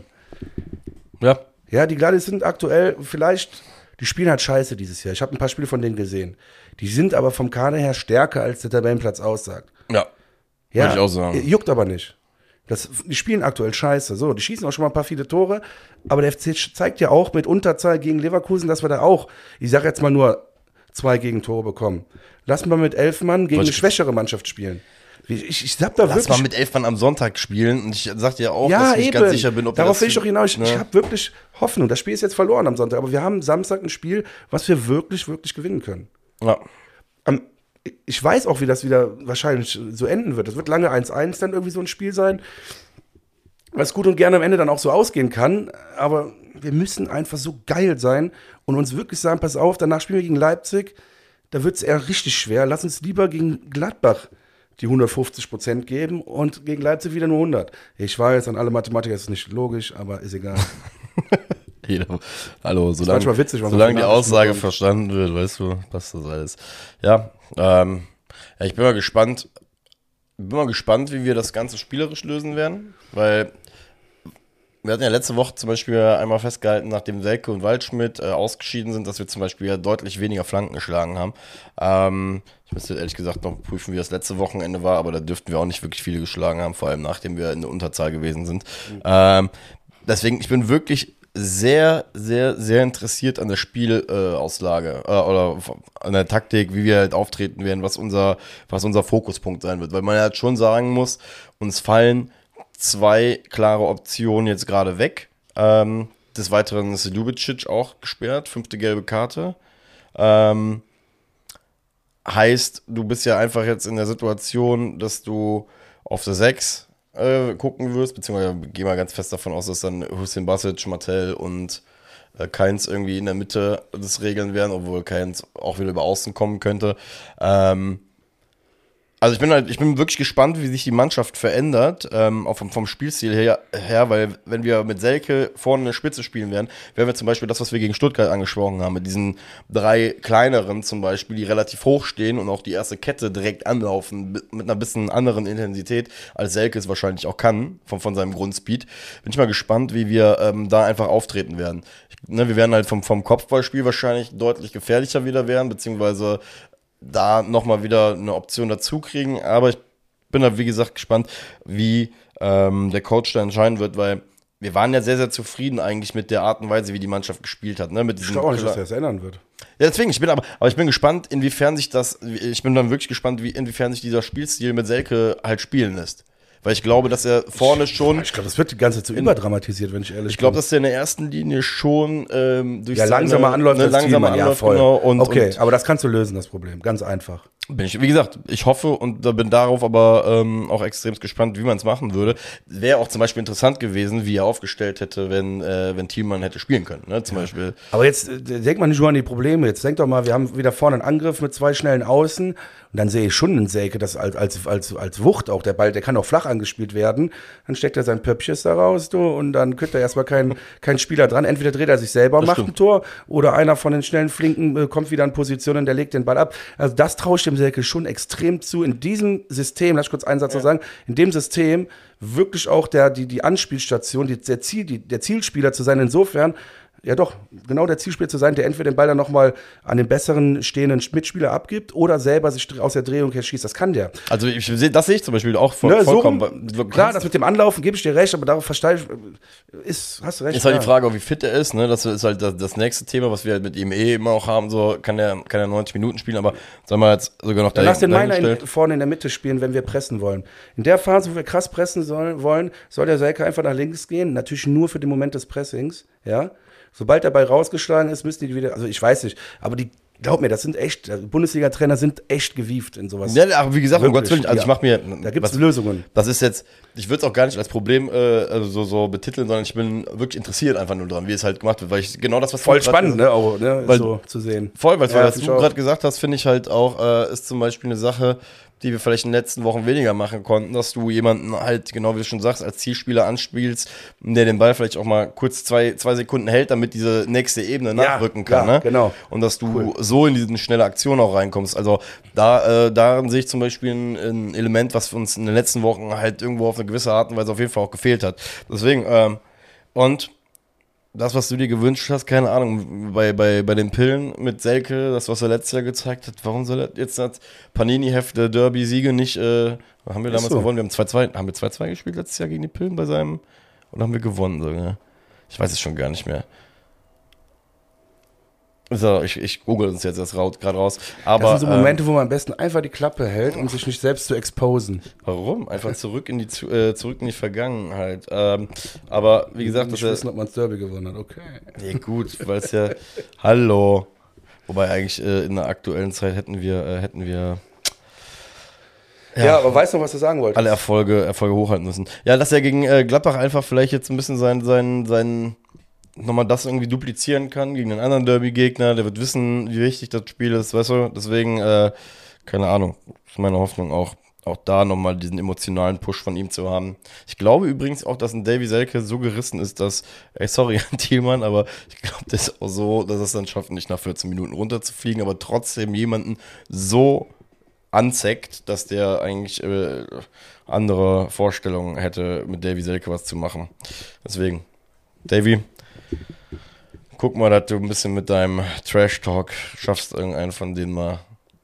Speaker 2: Ja.
Speaker 1: Ja, die Gladys sind aktuell vielleicht, die spielen halt scheiße dieses Jahr. Ich habe ein paar Spiele von denen gesehen. Die sind aber vom Kader her stärker, als der Tabellenplatz aussagt.
Speaker 2: Ja.
Speaker 1: Ja,
Speaker 2: Würde ich auch sagen.
Speaker 1: Juckt aber nicht. Das, die spielen aktuell scheiße. So, die schießen auch schon mal ein paar viele Tore. Aber der F C zeigt ja auch mit Unterzahl gegen Leverkusen, dass wir da auch, ich sag jetzt mal nur, zwei Gegentore bekommen. Lassen wir mit elf Mann gegen
Speaker 2: Was-
Speaker 1: eine schwächere Mannschaft spielen. Ich, ich, ich hab da
Speaker 2: Lass
Speaker 1: wirklich.
Speaker 2: mal mit elf Mann am Sonntag spielen. Und ich sag dir auch,
Speaker 1: ja,
Speaker 2: dass ich nicht
Speaker 1: eben.
Speaker 2: ganz sicher bin, ob wir
Speaker 1: Darauf
Speaker 2: das-
Speaker 1: will ich doch hinaus. Ich,
Speaker 2: ne?
Speaker 1: ich habe wirklich Hoffnung. Das Spiel ist jetzt verloren am Sonntag, aber wir haben Samstag ein Spiel, was wir wirklich, wirklich gewinnen können.
Speaker 2: Ja.
Speaker 1: Am- Ich weiß auch, wie das wieder wahrscheinlich so enden wird. Das wird lange eins eins dann irgendwie so ein Spiel sein, was gut und gerne am Ende dann auch so ausgehen kann. Aber wir müssen einfach so geil sein und uns wirklich sagen, pass auf, danach spielen wir gegen Leipzig, da wird es eher richtig schwer. Lass uns lieber gegen Gladbach die hundertfünfzig Prozent geben und gegen Leipzig wieder nur hundert. Ich weiß, an alle Mathematiker ist es nicht logisch, aber ist egal.
Speaker 2: Jeder, hallo, solange,
Speaker 1: manchmal witzig, wenn man
Speaker 2: solange die
Speaker 1: von Nachrichten
Speaker 2: Aussage
Speaker 1: bekommt.
Speaker 2: verstanden wird, weißt du, passt das alles. Ja, ähm, ja, ich bin mal gespannt, bin mal gespannt, wie wir das Ganze spielerisch lösen werden, weil wir hatten ja letzte Woche zum Beispiel einmal festgehalten, nachdem Selke und Waldschmidt äh, ausgeschieden sind, dass wir zum Beispiel ja deutlich weniger Flanken geschlagen haben. Ähm, ich müsste ehrlich gesagt noch prüfen, wie das letzte Wochenende war, aber da dürften wir auch nicht wirklich viele geschlagen haben, vor allem nachdem wir in der Unterzahl gewesen sind. Mhm. Ähm, deswegen, ich bin wirklich sehr, sehr, sehr interessiert an der Spielauslage äh, oder an der Taktik, wie wir halt auftreten werden, was unser, was unser Fokuspunkt sein wird. Weil man halt schon sagen muss, uns fallen zwei klare Optionen jetzt gerade weg. Ähm, des Weiteren ist Ljubicic auch gesperrt, fünfte gelbe Karte. Ähm, heißt, du bist ja einfach jetzt in der Situation, dass du auf der sechs äh, gucken wirst, beziehungsweise geh mal ganz fest davon aus, dass dann Hüseyin Basic, Martell und äh, Keins irgendwie in der Mitte das regeln werden, obwohl Keins auch wieder über außen kommen könnte. Ähm, Also ich bin halt, ich bin wirklich gespannt, wie sich die Mannschaft verändert, ähm, auch vom, vom Spielstil her, her, weil wenn wir mit Selke vorne eine Spitze spielen werden, werden wir zum Beispiel das, was wir gegen Stuttgart angesprochen haben, mit diesen drei kleineren zum Beispiel, die relativ hoch stehen und auch die erste Kette direkt anlaufen, mit einer bisschen anderen Intensität, als Selke es wahrscheinlich auch kann, von, von seinem Grundspeed. Bin ich mal gespannt, wie wir ähm, da einfach auftreten werden. Ich, ne, wir werden halt vom, vom Kopfballspiel wahrscheinlich deutlich gefährlicher wieder werden, beziehungsweise da nochmal wieder eine Option dazu kriegen, aber ich bin da, wie gesagt, gespannt, wie ähm, der Coach da entscheiden wird, weil wir waren ja sehr, sehr zufrieden eigentlich mit der Art und Weise, wie die Mannschaft gespielt hat. Ne? Mit
Speaker 1: ich glaube auch nicht, dass er das ändern wird.
Speaker 2: Ja, deswegen, ich bin aber, aber ich bin gespannt, inwiefern sich das, ich bin dann wirklich gespannt, wie, inwiefern sich dieser Spielstil mit Selke halt spielen lässt. Weil ich glaube, dass er vorne schon.
Speaker 1: Ich glaube, das wird die ganze Zeit zu überdramatisiert, wenn ich ehrlich bin.
Speaker 2: Ich glaube, dass er in der ersten Linie schon ähm, durch
Speaker 1: ja, langsamer anläuft,
Speaker 2: eine langsamer
Speaker 1: Zielmann,
Speaker 2: anläuft,
Speaker 1: ja, voll.
Speaker 2: Genau, und,
Speaker 1: okay,
Speaker 2: und
Speaker 1: aber das kannst du lösen, das Problem. Ganz einfach.
Speaker 2: Bin ich, wie gesagt, ich hoffe und da bin darauf aber ähm, auch extrem gespannt, wie man es machen würde. Wäre auch zum Beispiel interessant gewesen, wie er aufgestellt hätte, wenn, äh, wenn Thielmann hätte spielen können, ne? Zum ja. Beispiel.
Speaker 1: Aber jetzt äh, denkt man nicht nur an die Probleme. Jetzt denk doch mal, wir haben wieder vorne einen Angriff mit zwei schnellen Außen. Und dann sehe ich schon einen Selke, das als, als, als, als Wucht auch, der Ball, der kann auch flach angespielt werden. Dann steckt er sein Pöppches da raus, du, und dann könnte er erstmal kein, kein Spieler dran. Entweder dreht er sich selber,
Speaker 2: Das
Speaker 1: macht
Speaker 2: stimmt.
Speaker 1: ein Tor, oder einer von den schnellen Flinken äh, kommt wieder in Position und der legt den Ball ab. Also das traue ich dem Selke schon extrem zu. In diesem System, lass ich kurz einen Satz noch sagen, in dem System wirklich auch der, die, die Anspielstation, die, der, Ziel, die, der Zielspieler zu sein, insofern, ja doch, genau der Zielspieler zu sein, der entweder den Ball dann nochmal an den besseren stehenden Mitspieler abgibt oder selber sich aus der Drehung her schießt. Das kann der.
Speaker 2: Also ich seh, das sehe ich zum Beispiel auch voll,
Speaker 1: Ne,
Speaker 2: vollkommen.
Speaker 1: so rum, klar, das mit dem Anlaufen gebe ich dir recht, aber darauf verstehe ich, ist, hast du recht.
Speaker 2: Ist halt
Speaker 1: ja.
Speaker 2: die Frage, wie fit er ist, ne? Das ist halt das, das nächste Thema, was wir halt mit ihm eh immer auch haben. So kann er kann er neunzig Minuten spielen, aber sagen wir jetzt sogar noch
Speaker 1: Dann lass den Meiner
Speaker 2: dahingestellt.
Speaker 1: in, vorne in der Mitte spielen, wenn wir pressen wollen. In der Phase, wo wir krass pressen sollen, wollen, soll der Selke einfach nach links gehen. Natürlich nur für den Moment des Pressings, ja. Sobald der Ball rausgeschlagen ist, müssen die wieder, also ich weiß nicht, aber die, glaub mir, das sind echt, Bundesliga-Trainer sind echt gewieft in sowas.
Speaker 2: Ja, aber wie gesagt, um
Speaker 1: Wirklich,
Speaker 2: Gottes Willen, also
Speaker 1: ja.
Speaker 2: ich mach mir,
Speaker 1: Da gibt es
Speaker 2: was-
Speaker 1: Lösungen.
Speaker 2: das ist jetzt, ich würde es auch gar nicht als Problem äh, also so, so betiteln, sondern ich bin wirklich interessiert einfach nur dran, wie es halt gemacht wird, weil ich genau das, was
Speaker 1: Voll
Speaker 2: du grad
Speaker 1: spannend,
Speaker 2: gesagt-
Speaker 1: ne, auch, ne,
Speaker 2: Weil-
Speaker 1: so zu sehen.
Speaker 2: Voll, weil
Speaker 1: Ja,
Speaker 2: was
Speaker 1: find
Speaker 2: du
Speaker 1: ich auch.
Speaker 2: gerade gesagt hast, finde ich halt auch, äh, ist zum Beispiel eine Sache, die wir vielleicht in den letzten Wochen weniger machen konnten, dass du jemanden halt, genau wie du schon sagst, als Zielspieler anspielst, der den Ball vielleicht auch mal kurz zwei, zwei Sekunden hält, damit diese nächste Ebene nachrücken kann.
Speaker 1: ja,
Speaker 2: Ne?
Speaker 1: genau.
Speaker 2: Und dass du
Speaker 1: Cool.
Speaker 2: so in diese schnelle Aktion auch reinkommst. Also da, äh, darin sehe ich zum Beispiel ein, ein Element, was uns in den letzten Wochen halt irgendwo auf eine gewisse Art und Weise auf jeden Fall auch gefehlt hat. Deswegen, ähm, und das, was du dir gewünscht hast, keine Ahnung, bei, bei, bei den Pillen mit Selke, das, was er letztes Jahr gezeigt hat, warum soll er jetzt das Panini-Heft der Derby-Siege nicht, äh, haben wir
Speaker 1: Ist
Speaker 2: damals
Speaker 1: so.
Speaker 2: gewonnen, wir haben zwei zwei, haben wir zwei zwei gespielt letztes Jahr gegen die Pillen bei seinem, oder haben wir gewonnen sogar? Ich weiß es schon gar nicht mehr. So, ich, ich google uns jetzt erst raus, gerade raus. Aber,
Speaker 1: Das sind so Momente, wo man am besten einfach die Klappe hält, um sich nicht selbst zu exposen.
Speaker 2: Ähm, warum? Einfach zurück in die, Zu- äh, zurück in die Vergangenheit. Ähm, aber wie gesagt,
Speaker 1: Nicht
Speaker 2: das
Speaker 1: wissen, ob man das Derby gewonnen hat, okay.
Speaker 2: ja gut, weil es ja, hallo. Wobei eigentlich äh, in der aktuellen Zeit hätten wir, äh, hätten wir
Speaker 1: Ja, aber weißt du noch, was du sagen wolltest?
Speaker 2: alle Erfolge, Erfolge hochhalten müssen. Ja, dass er gegen äh, Gladbach einfach vielleicht jetzt ein bisschen sein, sein, sein, nochmal das irgendwie duplizieren kann gegen einen anderen Derby-Gegner. Der wird wissen, wie wichtig das Spiel ist, weißt du? Deswegen, äh, keine Ahnung, ist meine Hoffnung auch, auch da nochmal diesen emotionalen Push von ihm zu haben. Ich glaube übrigens auch, dass ein Davy Selke so gerissen ist, dass, ey, sorry an Thielmann, aber ich glaube, das ist auch so, dass es dann schafft, nicht nach vierzehn Minuten runterzufliegen, aber trotzdem jemanden so anzeckt, dass der eigentlich äh, andere Vorstellungen hätte, mit Davy Selke was zu machen. Deswegen, Davy, guck mal, dass du ein bisschen mit deinem Trash-Talk schaffst, irgendeinen von denen mal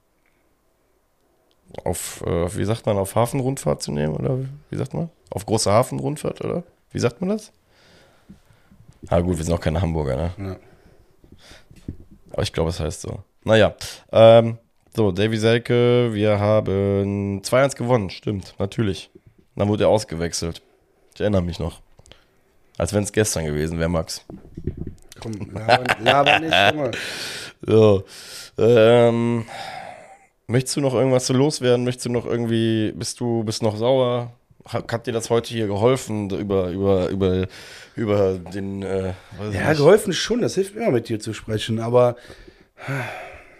Speaker 2: auf, äh, wie sagt man, auf Hafenrundfahrt zu nehmen, oder wie sagt man? Auf große Hafenrundfahrt, oder? Wie sagt man das? Ah gut, wir sind auch keine Hamburger, ne?
Speaker 1: Ja.
Speaker 2: Aber ich glaube, es heißt so. Naja, ähm, so, Davy Selke, wir haben zwei eins gewonnen, stimmt, natürlich. Dann wurde er ausgewechselt. Ich erinnere mich noch. Als wenn es gestern gewesen wäre, Max.
Speaker 1: Komm, laber, laber nicht, Junge.
Speaker 2: So, ähm, möchtest du noch irgendwas zu loswerden? Möchtest du noch irgendwie, bist du, bist noch sauer? Hat, hat dir das heute hier geholfen, über, über, über, über den, äh, weiß ich
Speaker 1: Ja,
Speaker 2: nicht.
Speaker 1: geholfen schon, das hilft mir immer mit dir zu sprechen, aber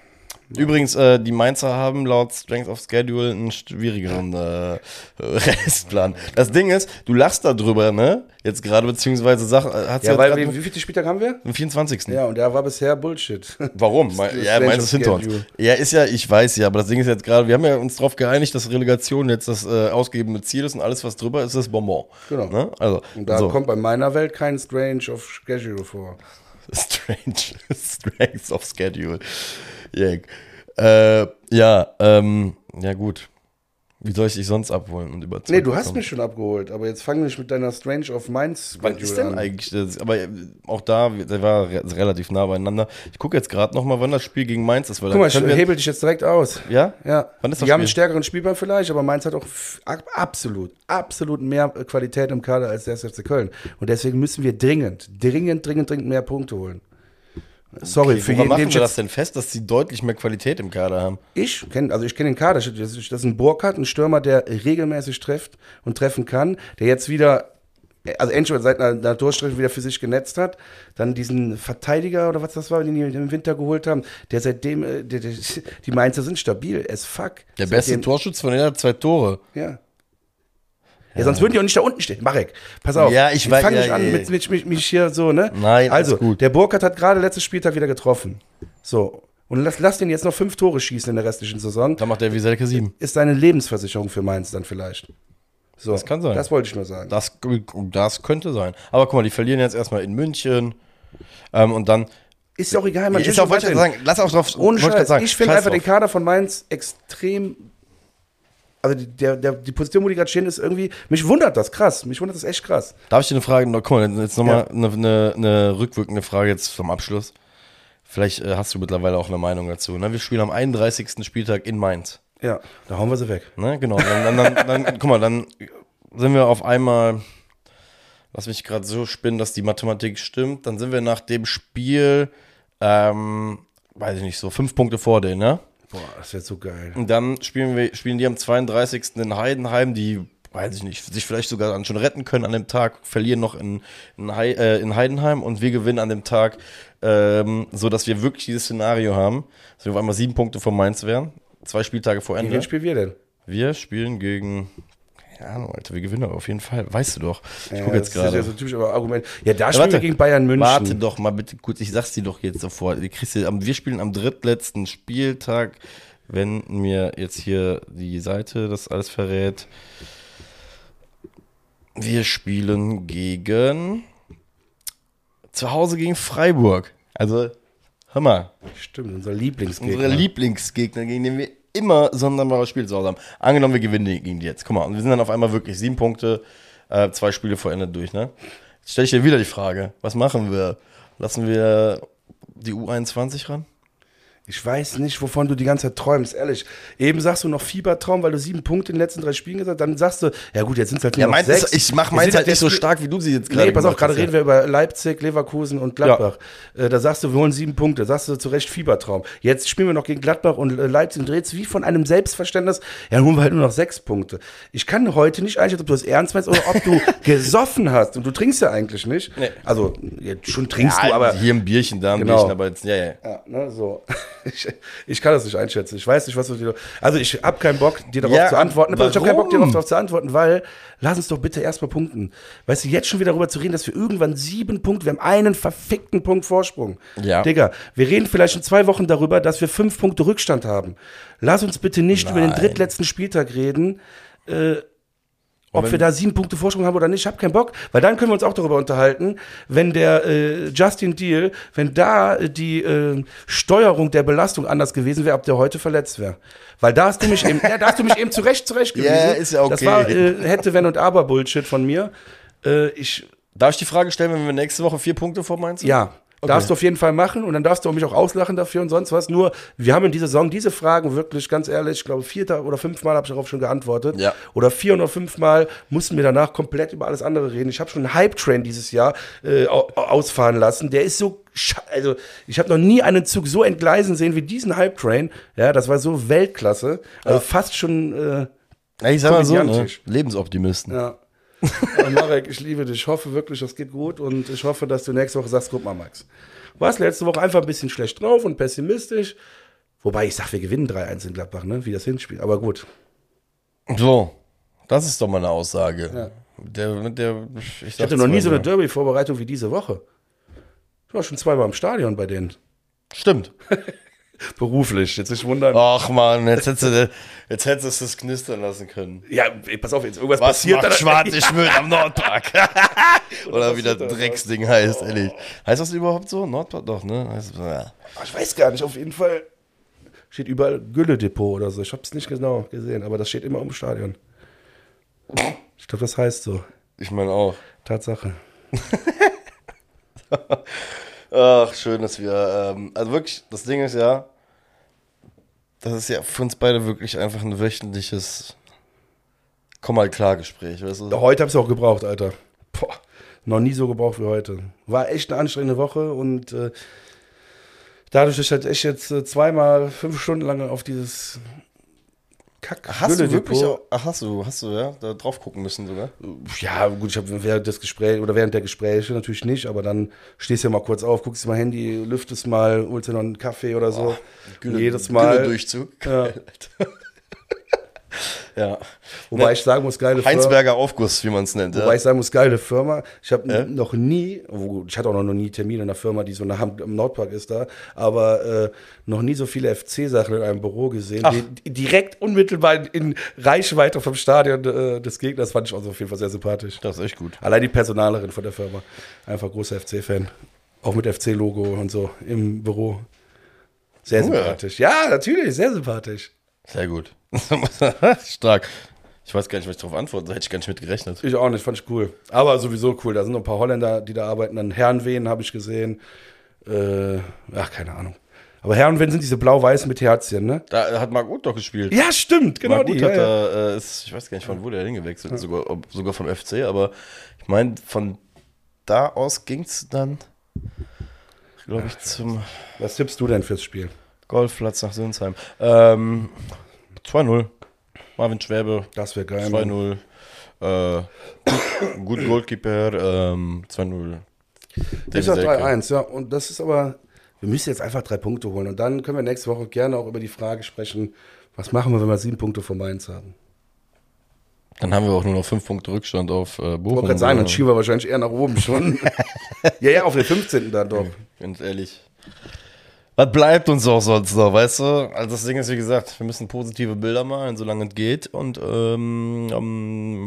Speaker 2: Übrigens, äh, die Mainzer haben laut Strength of Schedule einen schwierigeren äh, Restplan. Das Ding ist, du lachst da drüber, ne? Jetzt gerade, beziehungsweise Sachen. Hat's
Speaker 1: Ja,
Speaker 2: ja
Speaker 1: weil,
Speaker 2: grad-
Speaker 1: wie, wie viele Spieltag haben wir?
Speaker 2: Am vierundzwanzigsten
Speaker 1: Ja, und der war bisher Bullshit.
Speaker 2: Warum?
Speaker 1: Das
Speaker 2: Mein,
Speaker 1: ist
Speaker 2: ja,
Speaker 1: Strange
Speaker 2: meins ist
Speaker 1: of
Speaker 2: hinter uns.
Speaker 1: Schedule.
Speaker 2: Ja, ist ja, ich weiß ja, aber das Ding ist jetzt gerade, wir haben ja uns darauf geeinigt, dass Relegation jetzt das äh, ausgegebene Ziel ist und alles, was drüber ist, ist Bonbon.
Speaker 1: Genau.
Speaker 2: Ne? Also,
Speaker 1: Und da
Speaker 2: so.
Speaker 1: kommt bei meiner Welt kein Strange of Schedule vor.
Speaker 2: Strange. Strength of Schedule. Yeah. Äh, ja, ähm, ja gut. Wie soll ich dich sonst abholen und überzeugen?
Speaker 1: Nee, du hast mich schon abgeholt, aber jetzt fang nicht mit deiner Strange of Minds
Speaker 2: Wann ist denn eigentlich das? Aber äh, auch da, der war re relativ nah beieinander. Ich gucke jetzt gerade nochmal, wann das Spiel gegen Mainz ist. Weil
Speaker 1: Guck mal, ich
Speaker 2: können wir-
Speaker 1: hebel dich jetzt direkt aus.
Speaker 2: Ja?
Speaker 1: Ja,
Speaker 2: Wann ist das
Speaker 1: die haben einen
Speaker 2: Spiel?
Speaker 1: stärkeren Spielplan vielleicht, aber Mainz hat auch f- ab- absolut, absolut mehr Qualität im Kader als der erste F C Köln. Und deswegen müssen wir dringend, dringend, dringend, dringend mehr Punkte holen. Sorry,
Speaker 2: Okay,
Speaker 1: für
Speaker 2: woran
Speaker 1: jeden,
Speaker 2: machen
Speaker 1: den
Speaker 2: wir
Speaker 1: ich
Speaker 2: das
Speaker 1: jetzt,
Speaker 2: denn fest, dass sie deutlich mehr Qualität im Kader haben?
Speaker 1: ich kenne, also ich kenne den Kader, das ist, das ist ein Burkhardt, ein Stürmer, der regelmäßig trifft und treffen kann, der jetzt wieder, also endlich seit einer, einer Durchstrecke wieder für sich genetzt hat, dann diesen Verteidiger oder was das war, den die im Winter geholt haben, der seitdem, äh, der, der, die Mainzer sind stabil, as fuck.
Speaker 2: Der beste
Speaker 1: Seitdem-
Speaker 2: Torschütze von denen hat zwei Tore.
Speaker 1: Ja. Ja, sonst würden die auch nicht da unten stehen. Marek, pass auf.
Speaker 2: Ja, ich
Speaker 1: Jetzt
Speaker 2: weiß-
Speaker 1: fang
Speaker 2: ja,
Speaker 1: nicht an
Speaker 2: ja,
Speaker 1: mit, mit, mit mich hier so, ne?
Speaker 2: Nein, alles
Speaker 1: also,
Speaker 2: gut.
Speaker 1: der Burkhardt hat gerade letztes Spieltag wieder getroffen. So. Und lass, lass den jetzt noch fünf Tore schießen in der restlichen Saison.
Speaker 2: Da macht der Wieselke sieben.
Speaker 1: Ist seine Lebensversicherung für Mainz dann vielleicht. So.
Speaker 2: Das kann sein.
Speaker 1: Das wollte ich nur sagen.
Speaker 2: Das, das könnte sein. Aber guck mal, die verlieren jetzt erstmal in München. Ähm, und dann.
Speaker 1: Ist ja auch egal, man
Speaker 2: ist auch, wollte ich sagen, lass auch drauf.
Speaker 1: Ohne
Speaker 2: wollte
Speaker 1: Scheiß.
Speaker 2: sagen,
Speaker 1: Ich finde
Speaker 2: scheiß
Speaker 1: einfach den
Speaker 2: drauf.
Speaker 1: Kader von Mainz extrem. Also die, der, der, die Position, wo die gerade stehen, ist irgendwie. Mich wundert das krass. Mich wundert das echt krass.
Speaker 2: Darf ich dir eine Frage? Guck mal, jetzt nochmal
Speaker 1: Ja.
Speaker 2: eine, eine, eine rückwirkende Frage jetzt zum Abschluss. Vielleicht äh, hast du mittlerweile auch eine Meinung dazu. Ne? Wir spielen am einunddreißigsten Spieltag in Mainz.
Speaker 1: Ja, da hauen wir sie weg.
Speaker 2: Ne? Genau. Dann, dann, dann, dann, guck mal, dann sind wir auf einmal. Lass mich gerade so spinnen, dass die Mathematik stimmt. Dann sind wir nach dem Spiel, ähm, weiß ich nicht, so fünf Punkte vor denen, ne?
Speaker 1: Boah, das wird so geil.
Speaker 2: Und dann spielen wir, spielen die am zweiunddreißigsten in Heidenheim, die, weiß ich nicht, sich vielleicht sogar dann schon retten können an dem Tag, verlieren noch in, in, Hei, äh, in Heidenheim und wir gewinnen an dem Tag, ähm, so dass wir wirklich dieses Szenario haben, dass wir auf einmal sieben Punkte vor Mainz wären, zwei Spieltage vor
Speaker 1: Gegen
Speaker 2: Ende.
Speaker 1: wen spielen wir denn?
Speaker 2: Wir spielen gegen, keine Ahnung, Alter, wir gewinnen aber auf jeden Fall, weißt du doch. Ich
Speaker 1: Ja,
Speaker 2: gucke jetzt
Speaker 1: das
Speaker 2: gerade.
Speaker 1: ist ja so typisch aber Argument. Ja, da
Speaker 2: Ja,
Speaker 1: spielen
Speaker 2: warte.
Speaker 1: wir gegen Bayern München.
Speaker 2: Warte doch mal bitte kurz, ich sag's dir doch jetzt sofort. Wir, kriegst du, am- wir spielen am drittletzten Spieltag, wenn mir jetzt hier die Seite das alles verrät. Wir spielen gegen zu Hause gegen Freiburg. Also, hör mal,
Speaker 1: Stimmt, unser Lieblingsgegner.
Speaker 2: unsere Lieblingsgegner, gegen den wir immer sonderbare Spiele zu Hause haben. Angenommen, wir gewinnen die- gegen die jetzt. Guck mal, und wir sind dann auf einmal wirklich sieben Punkte, äh, zwei Spiele vor Ende durch, ne? Jetzt stelle ich dir wieder die Frage, was machen wir? Lassen wir die U einundzwanzig ran?
Speaker 1: Ich weiß nicht, wovon du die ganze Zeit träumst, ehrlich. Eben sagst du noch Fiebertraum, weil du sieben Punkte in den letzten drei Spielen gesagt hast. Dann sagst du, ja gut, jetzt sind es halt nur
Speaker 2: Ja,
Speaker 1: noch
Speaker 2: meins
Speaker 1: sechs.
Speaker 2: ist, ich mach
Speaker 1: Jetzt
Speaker 2: meins
Speaker 1: sind
Speaker 2: halt nicht so
Speaker 1: jetzt-
Speaker 2: stark, wie du sie jetzt gerade
Speaker 1: Nee, pass auf,
Speaker 2: gemacht
Speaker 1: gerade
Speaker 2: hast,
Speaker 1: reden wir über Leipzig, Leverkusen und Gladbach. Äh, da sagst du, wir holen sieben Punkte. Sagst du zu Recht Fiebertraum. Jetzt spielen wir noch gegen Gladbach und äh, Leipzig und redest wie von einem Selbstverständnis. Ja, dann holen wir halt nur noch sechs Punkte. Ich kann heute nicht einschätzen, ob du das ernst meinst oder ob du gesoffen hast. Und du trinkst ja eigentlich nicht.
Speaker 2: Nee.
Speaker 1: Also, ja, schon trinkst
Speaker 2: Ja,
Speaker 1: du, aber...
Speaker 2: hier ein Bierchen, da ein
Speaker 1: Genau.
Speaker 2: Bierchen, aber jetzt, ja, ja.
Speaker 1: Ja, ne, so. Ich, ich kann das nicht einschätzen. Ich weiß nicht, was du dir. Also, ich habe keinen Bock, dir darauf
Speaker 2: Ja,
Speaker 1: zu antworten. Ich habe keinen Bock, dir
Speaker 2: warum?
Speaker 1: darauf zu antworten, weil, lass uns doch bitte erstmal punkten. Weißt du, jetzt schon wieder darüber zu reden, dass wir irgendwann sieben Punkte, wir haben einen verfickten Punkt Vorsprung.
Speaker 2: Ja.
Speaker 1: Digga, wir reden vielleicht in zwei Wochen darüber, dass wir fünf Punkte Rückstand haben. Lass uns bitte nicht über den
Speaker 2: Nein.
Speaker 1: drittletzten Spieltag reden. Äh, ob
Speaker 2: wenn-
Speaker 1: wir da sieben Punkte Vorsprung haben oder nicht, ich habe keinen Bock, weil dann können wir uns auch darüber unterhalten, wenn der äh, Justin Deal, wenn da äh, die äh, Steuerung der Belastung anders gewesen wäre, ob der heute verletzt wäre. Weil da hast du mich eben, ja, da hast du mich eben zurecht zurechtgewiesen.
Speaker 2: Ja, ist ja okay.
Speaker 1: Das war äh, hätte, wenn und aber Bullshit von mir. Äh, ich,
Speaker 2: Darf ich die Frage stellen, wenn wir nächste Woche vier Punkte vor Mainz sind?
Speaker 1: ja,
Speaker 2: Okay.
Speaker 1: darfst du auf jeden Fall machen und dann darfst du mich auch auslachen dafür und sonst was. Nur, wir haben in dieser Saison diese Fragen wirklich, ganz ehrlich, ich glaube, vier oder fünfmal habe ich darauf schon geantwortet.
Speaker 2: Ja.
Speaker 1: Oder vier oder fünfmal mussten wir danach komplett über alles andere reden. Ich habe schon einen Hype-Train dieses Jahr äh, au- ausfahren lassen. Der ist so, scha- also ich habe noch nie einen Zug so entgleisen sehen wie diesen Hype-Train. Ja, das war so Weltklasse. Also fast schon, äh,
Speaker 2: Ja, ich sag mal so, ne?
Speaker 1: Komödiantisch.
Speaker 2: Lebensoptimisten.
Speaker 1: ja. Aber Marek, ich liebe dich. Ich hoffe wirklich, das geht gut und ich hoffe, dass du nächste Woche sagst, guck mal, Max, warst letzte Woche einfach ein bisschen schlecht drauf und pessimistisch. Wobei ich sag, wir gewinnen drei eins in Gladbach, ne? Wie das Hinspiel. Aber gut.
Speaker 2: So, das ist doch mal eine Aussage.
Speaker 1: Ja.
Speaker 2: Der, mit der, ich,
Speaker 1: Ich hatte noch nie so eine Derby-Vorbereitung wie diese Woche. Ich war schon zweimal im Stadion bei denen.
Speaker 2: Stimmt.
Speaker 1: Beruflich, jetzt nicht wundern.
Speaker 2: Ach man, jetzt hättest du, jetzt hättest du es knistern lassen können.
Speaker 1: Ja, ey, pass auf, jetzt irgendwas
Speaker 2: Was
Speaker 1: passiert.
Speaker 2: macht
Speaker 1: dann-
Speaker 2: Schwarze Schmöd am Nordpark? Oder wie das
Speaker 1: passiert da
Speaker 2: Drecksding heißt, ehrlich. Heißt das überhaupt so? Nordpark? Doch, ne? Heißt, ja.
Speaker 1: Ich weiß gar nicht, auf jeden Fall steht überall Gülle-Depot oder so. Ich habe es nicht genau gesehen, aber das steht immer im Stadion. Ich glaube, das heißt so.
Speaker 2: Ich meine auch.
Speaker 1: Tatsache.
Speaker 2: Ach, schön, dass wir, ähm, also wirklich, das Ding ist ja, das ist ja für uns beide wirklich einfach ein wöchentliches Komm mal klar Gespräch, weißt du?
Speaker 1: Heute habe ich es auch gebraucht, Alter. Boah, noch nie so gebraucht wie heute. War echt eine anstrengende Woche und äh, dadurch, dass ich halt echt jetzt äh, zweimal fünf Stunden lang auf dieses kack
Speaker 2: Hast du wirklich
Speaker 1: Depot.
Speaker 2: auch, ach, hast du, hast du, ja, da drauf gucken müssen sogar?
Speaker 1: Ja, gut, ich habe während des Gesprächs oder während der Gespräche natürlich nicht, aber dann stehst du ja mal kurz auf, guckst dir mal Handy, lüftest mal, holst dir noch einen Kaffee oder so.
Speaker 2: Gülle,
Speaker 1: Jedes Mal.
Speaker 2: Gülle-Durchzug.
Speaker 1: Ja.
Speaker 2: Ja.
Speaker 1: Wobei
Speaker 2: Ne,
Speaker 1: ich sagen muss, geile Firma.
Speaker 2: Heinzberger Aufguss, wie man es nennt.
Speaker 1: Wobei
Speaker 2: Ja.
Speaker 1: ich sagen muss, geile Firma. Ich habe
Speaker 2: Ja?
Speaker 1: noch nie, oh gut, ich hatte auch noch nie Termine in einer Firma, die so nah am am Nordpark ist da, aber äh, noch nie so viele F C-Sachen in einem Büro gesehen.
Speaker 2: Ach.
Speaker 1: Die, die direkt unmittelbar in, in Reichweite vom Stadion äh, des Gegners fand ich auch so auf jeden Fall sehr sympathisch.
Speaker 2: Das ist echt gut.
Speaker 1: Allein die Personalerin von der Firma. Einfach großer F C-Fan. Auch mit F C-Logo und so im Büro. Sehr
Speaker 2: Oh ja.
Speaker 1: sympathisch. Ja, natürlich, sehr sympathisch.
Speaker 2: Sehr gut. Stark. Ich weiß gar nicht, was ich darauf antworten soll. Hätte ich gar nicht mit gerechnet.
Speaker 1: Ich auch nicht, fand ich cool. Aber sowieso cool. Da sind noch ein paar Holländer, die da arbeiten. Dann Herrenwehen habe ich gesehen. Äh, ach, keine Ahnung. Aber Herrenwehen sind diese blau-weißen mit Herzchen, ne?
Speaker 2: Da hat Marc Uth doch gespielt.
Speaker 1: Ja, stimmt, genau
Speaker 2: Marc
Speaker 1: die.
Speaker 2: Uth
Speaker 1: Ja,
Speaker 2: hat
Speaker 1: ja.
Speaker 2: da, äh, ist, ich weiß gar nicht, von wo der hingewechselt ist, sogar, ob, sogar vom F C, aber ich meine, von da aus ging es dann, glaube ich, zum
Speaker 1: Was tippst du denn fürs Spiel?
Speaker 2: Golfplatz nach Sinsheim. Ähm, zwei null. Marvin Schwäbe,
Speaker 1: Das wäre geil.
Speaker 2: zwei
Speaker 1: Mann.
Speaker 2: null. Äh, gut Goalkeeper, ähm, zwei null.
Speaker 1: Ich sag drei eins, ja. Und das ist aber, wir müssen jetzt einfach drei Punkte holen. Und dann können wir nächste Woche gerne auch über die Frage sprechen, was machen wir, wenn wir sieben Punkte vor Mainz haben?
Speaker 2: Dann haben wir auch nur noch fünf Punkte Rückstand auf äh,
Speaker 1: Ich
Speaker 2: Bochum.
Speaker 1: wollte gerade sagen, dann schieben wir wahrscheinlich eher nach oben schon. ja, ja, auf den fünfzehnten dann doch.
Speaker 2: Ganz ehrlich. Was bleibt uns auch sonst noch, weißt du? Also das Ding ist, wie gesagt, wir müssen positive Bilder malen, solange es geht. Und ähm, ähm,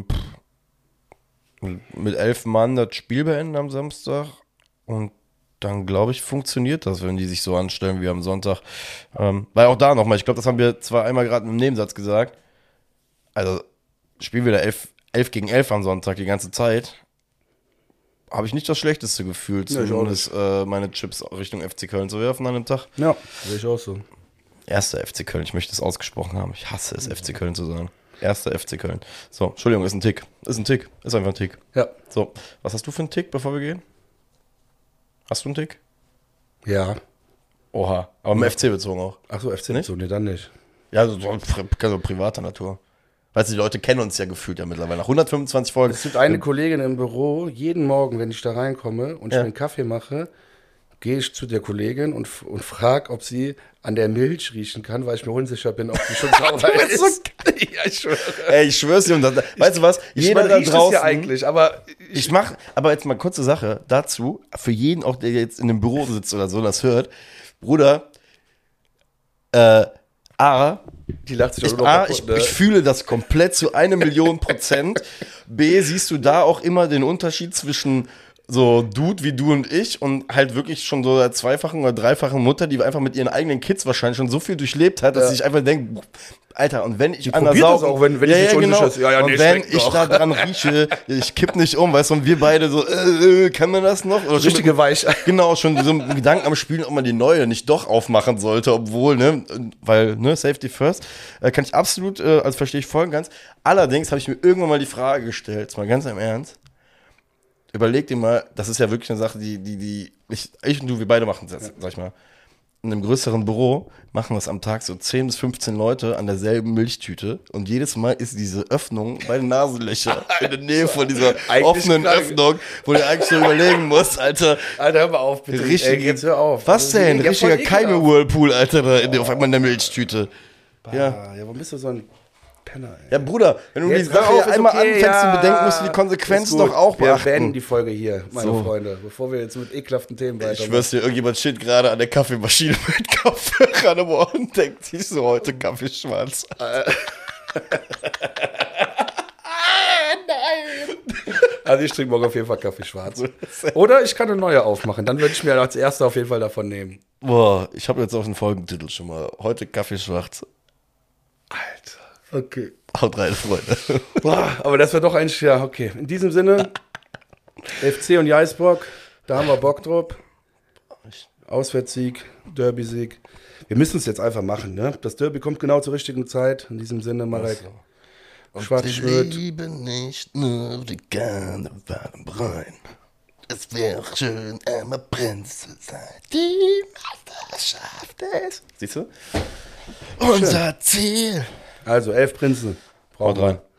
Speaker 2: pff, mit elf Mann das Spiel beenden am Samstag. Und dann, glaube ich, funktioniert das, wenn die sich so anstellen wie am Sonntag. Ähm, weil auch da nochmal, ich glaube, das haben wir zwar einmal gerade im Nebensatz gesagt. Also spielen wir da elf, elf gegen elf am Sonntag die ganze Zeit. Habe ich nicht das schlechteste Gefühl,
Speaker 1: Ja, ich auch
Speaker 2: zumindest äh, meine Chips Richtung F C Köln zu werfen an einem Tag.
Speaker 1: Ja, sehe ich auch so.
Speaker 2: Erster F C Köln, ich möchte es ausgesprochen haben. Ich hasse es, F C Köln zu sagen. Erster F C Köln. So, Entschuldigung, ist ein Tick. Ist ein Tick. Ist einfach ein Tick.
Speaker 1: Ja.
Speaker 2: So, was hast du für einen Tick, bevor wir gehen? Hast du einen Tick?
Speaker 1: Ja.
Speaker 2: Oha, aber im F C bezogen auch.
Speaker 1: Ach so, F C
Speaker 2: Nicht?
Speaker 1: so, nee, dann nicht.
Speaker 2: Ja, so, so, so privater Natur. Weißt du, die Leute kennen uns ja gefühlt ja mittlerweile. Nach hundertfünfundzwanzig Folgen.
Speaker 1: Es gibt eine Kollegin im Büro, jeden Morgen, wenn ich da reinkomme und ich
Speaker 2: Ja.
Speaker 1: mir einen Kaffee mache, gehe ich zu der Kollegin und, und frage, ob sie an der Milch riechen kann, weil ich mir unsicher bin, ob sie schon sauber
Speaker 2: bist so
Speaker 1: ist. ja, ich schwöre.
Speaker 2: Ey, ich schwör's dir. Und das, weißt du was?
Speaker 1: Ich
Speaker 2: Jeder
Speaker 1: man
Speaker 2: da
Speaker 1: riecht es
Speaker 2: draußen.
Speaker 1: ja eigentlich, aber ich,
Speaker 2: Ich mach, aber jetzt mal kurze Sache dazu, für jeden auch, der jetzt in dem Büro sitzt oder so, das hört, Bruder, äh, A,
Speaker 1: die lacht sich
Speaker 2: ich,
Speaker 1: auch nur
Speaker 2: A,
Speaker 1: kaputt,
Speaker 2: ich,
Speaker 1: ne?
Speaker 2: ich fühle das komplett zu eine Million Prozent, B, siehst du da auch immer den Unterschied zwischen so Dude wie du und ich und halt wirklich schon so der zweifachen oder dreifachen Mutter, die einfach mit ihren eigenen Kids wahrscheinlich schon so viel durchlebt hat, dass
Speaker 1: Ja.
Speaker 2: sie sich einfach denkt, Alter, und wenn ich
Speaker 1: Die
Speaker 2: an der
Speaker 1: probiert das
Speaker 2: Saugen,
Speaker 1: auch, wenn- wenn die sich unsicher ist. Ja, ja,
Speaker 2: und
Speaker 1: nee,
Speaker 2: wenn
Speaker 1: schmeckt
Speaker 2: ich
Speaker 1: doch.
Speaker 2: da dran rieche, ich kipp nicht um, weißt du, und wir beide so, äh, äh, kann man das noch? Oder schon
Speaker 1: Richtige
Speaker 2: mit,
Speaker 1: Weich.
Speaker 2: genau, schon so einen Gedanken am Spielen, ob man die neue nicht doch aufmachen sollte, obwohl, ne, weil, ne, Safety first, äh, kann ich absolut, äh, also verstehe ich voll und ganz. Allerdings habe ich mir irgendwann mal die Frage gestellt, jetzt mal ganz im Ernst, überleg dir mal, das ist ja wirklich eine Sache, die, die, die, ich, ich und du, wir beide machen das, sag ich mal. in einem größeren Büro machen das am Tag so zehn bis fünfzehn Leute an derselben Milchtüte und jedes Mal ist diese Öffnung bei den Nasenlöchern in der Nähe von dieser offenen krank. Öffnung, wo du eigentlich so überlegen musst, Alter.
Speaker 1: Alter, hör mal auf, bitte.
Speaker 2: Richtig,
Speaker 1: Ey, jetzt hör auf.
Speaker 2: Was
Speaker 1: also,
Speaker 2: denn? Richtiger Keime-Whirlpool, Alter, da in,
Speaker 1: oh.
Speaker 2: auf einmal in der Milchtüte.
Speaker 1: Bah,
Speaker 2: ja.
Speaker 1: ja, warum bist du so ein Penner, ey?
Speaker 2: Ja, Bruder, wenn du
Speaker 1: jetzt
Speaker 2: die Sache
Speaker 1: auf,
Speaker 2: einmal
Speaker 1: okay,
Speaker 2: anfängst
Speaker 1: ja,
Speaker 2: zu bedenken, musst du die Konsequenzen doch auch beachten.
Speaker 1: Wir beenden die Folge hier, meine
Speaker 2: so.
Speaker 1: Freunde, bevor wir jetzt mit ekelhaften Themen weitermachen.
Speaker 2: Ich schwör's dir, irgendjemand steht gerade an der Kaffeemaschine mit Kaffee ran im Ohr und denkt sich so, heute Kaffee schwarz.
Speaker 1: Also ich trinke morgen auf jeden Fall Kaffee schwarz. Oder ich kann eine neue aufmachen, dann würde ich mir als erster auf jeden Fall davon nehmen.
Speaker 2: Boah, ich habe jetzt auch den Folgentitel schon mal. Heute Kaffee schwarz.
Speaker 1: Alter, okay.
Speaker 2: Haut rein, Freunde.
Speaker 1: Boah, aber das war doch eigentlich, ja, okay. In diesem Sinne, F C und Geisbock, da haben wir Bock drauf. Auswärtssieg, Derby-Sieg. Wir müssen es jetzt einfach machen, ne? Das Derby kommt genau zur richtigen Zeit. In diesem Sinne, Marek.
Speaker 2: Schwarz-Schmidt. Ich liebe nicht nur die Karneval im Rhein. Es wäre schön, einmal Prinz zu sein. Die Meisterschaft ist. Siehst du? Unser Ziel.
Speaker 1: Also, elf Prinzen.
Speaker 2: Haut rein.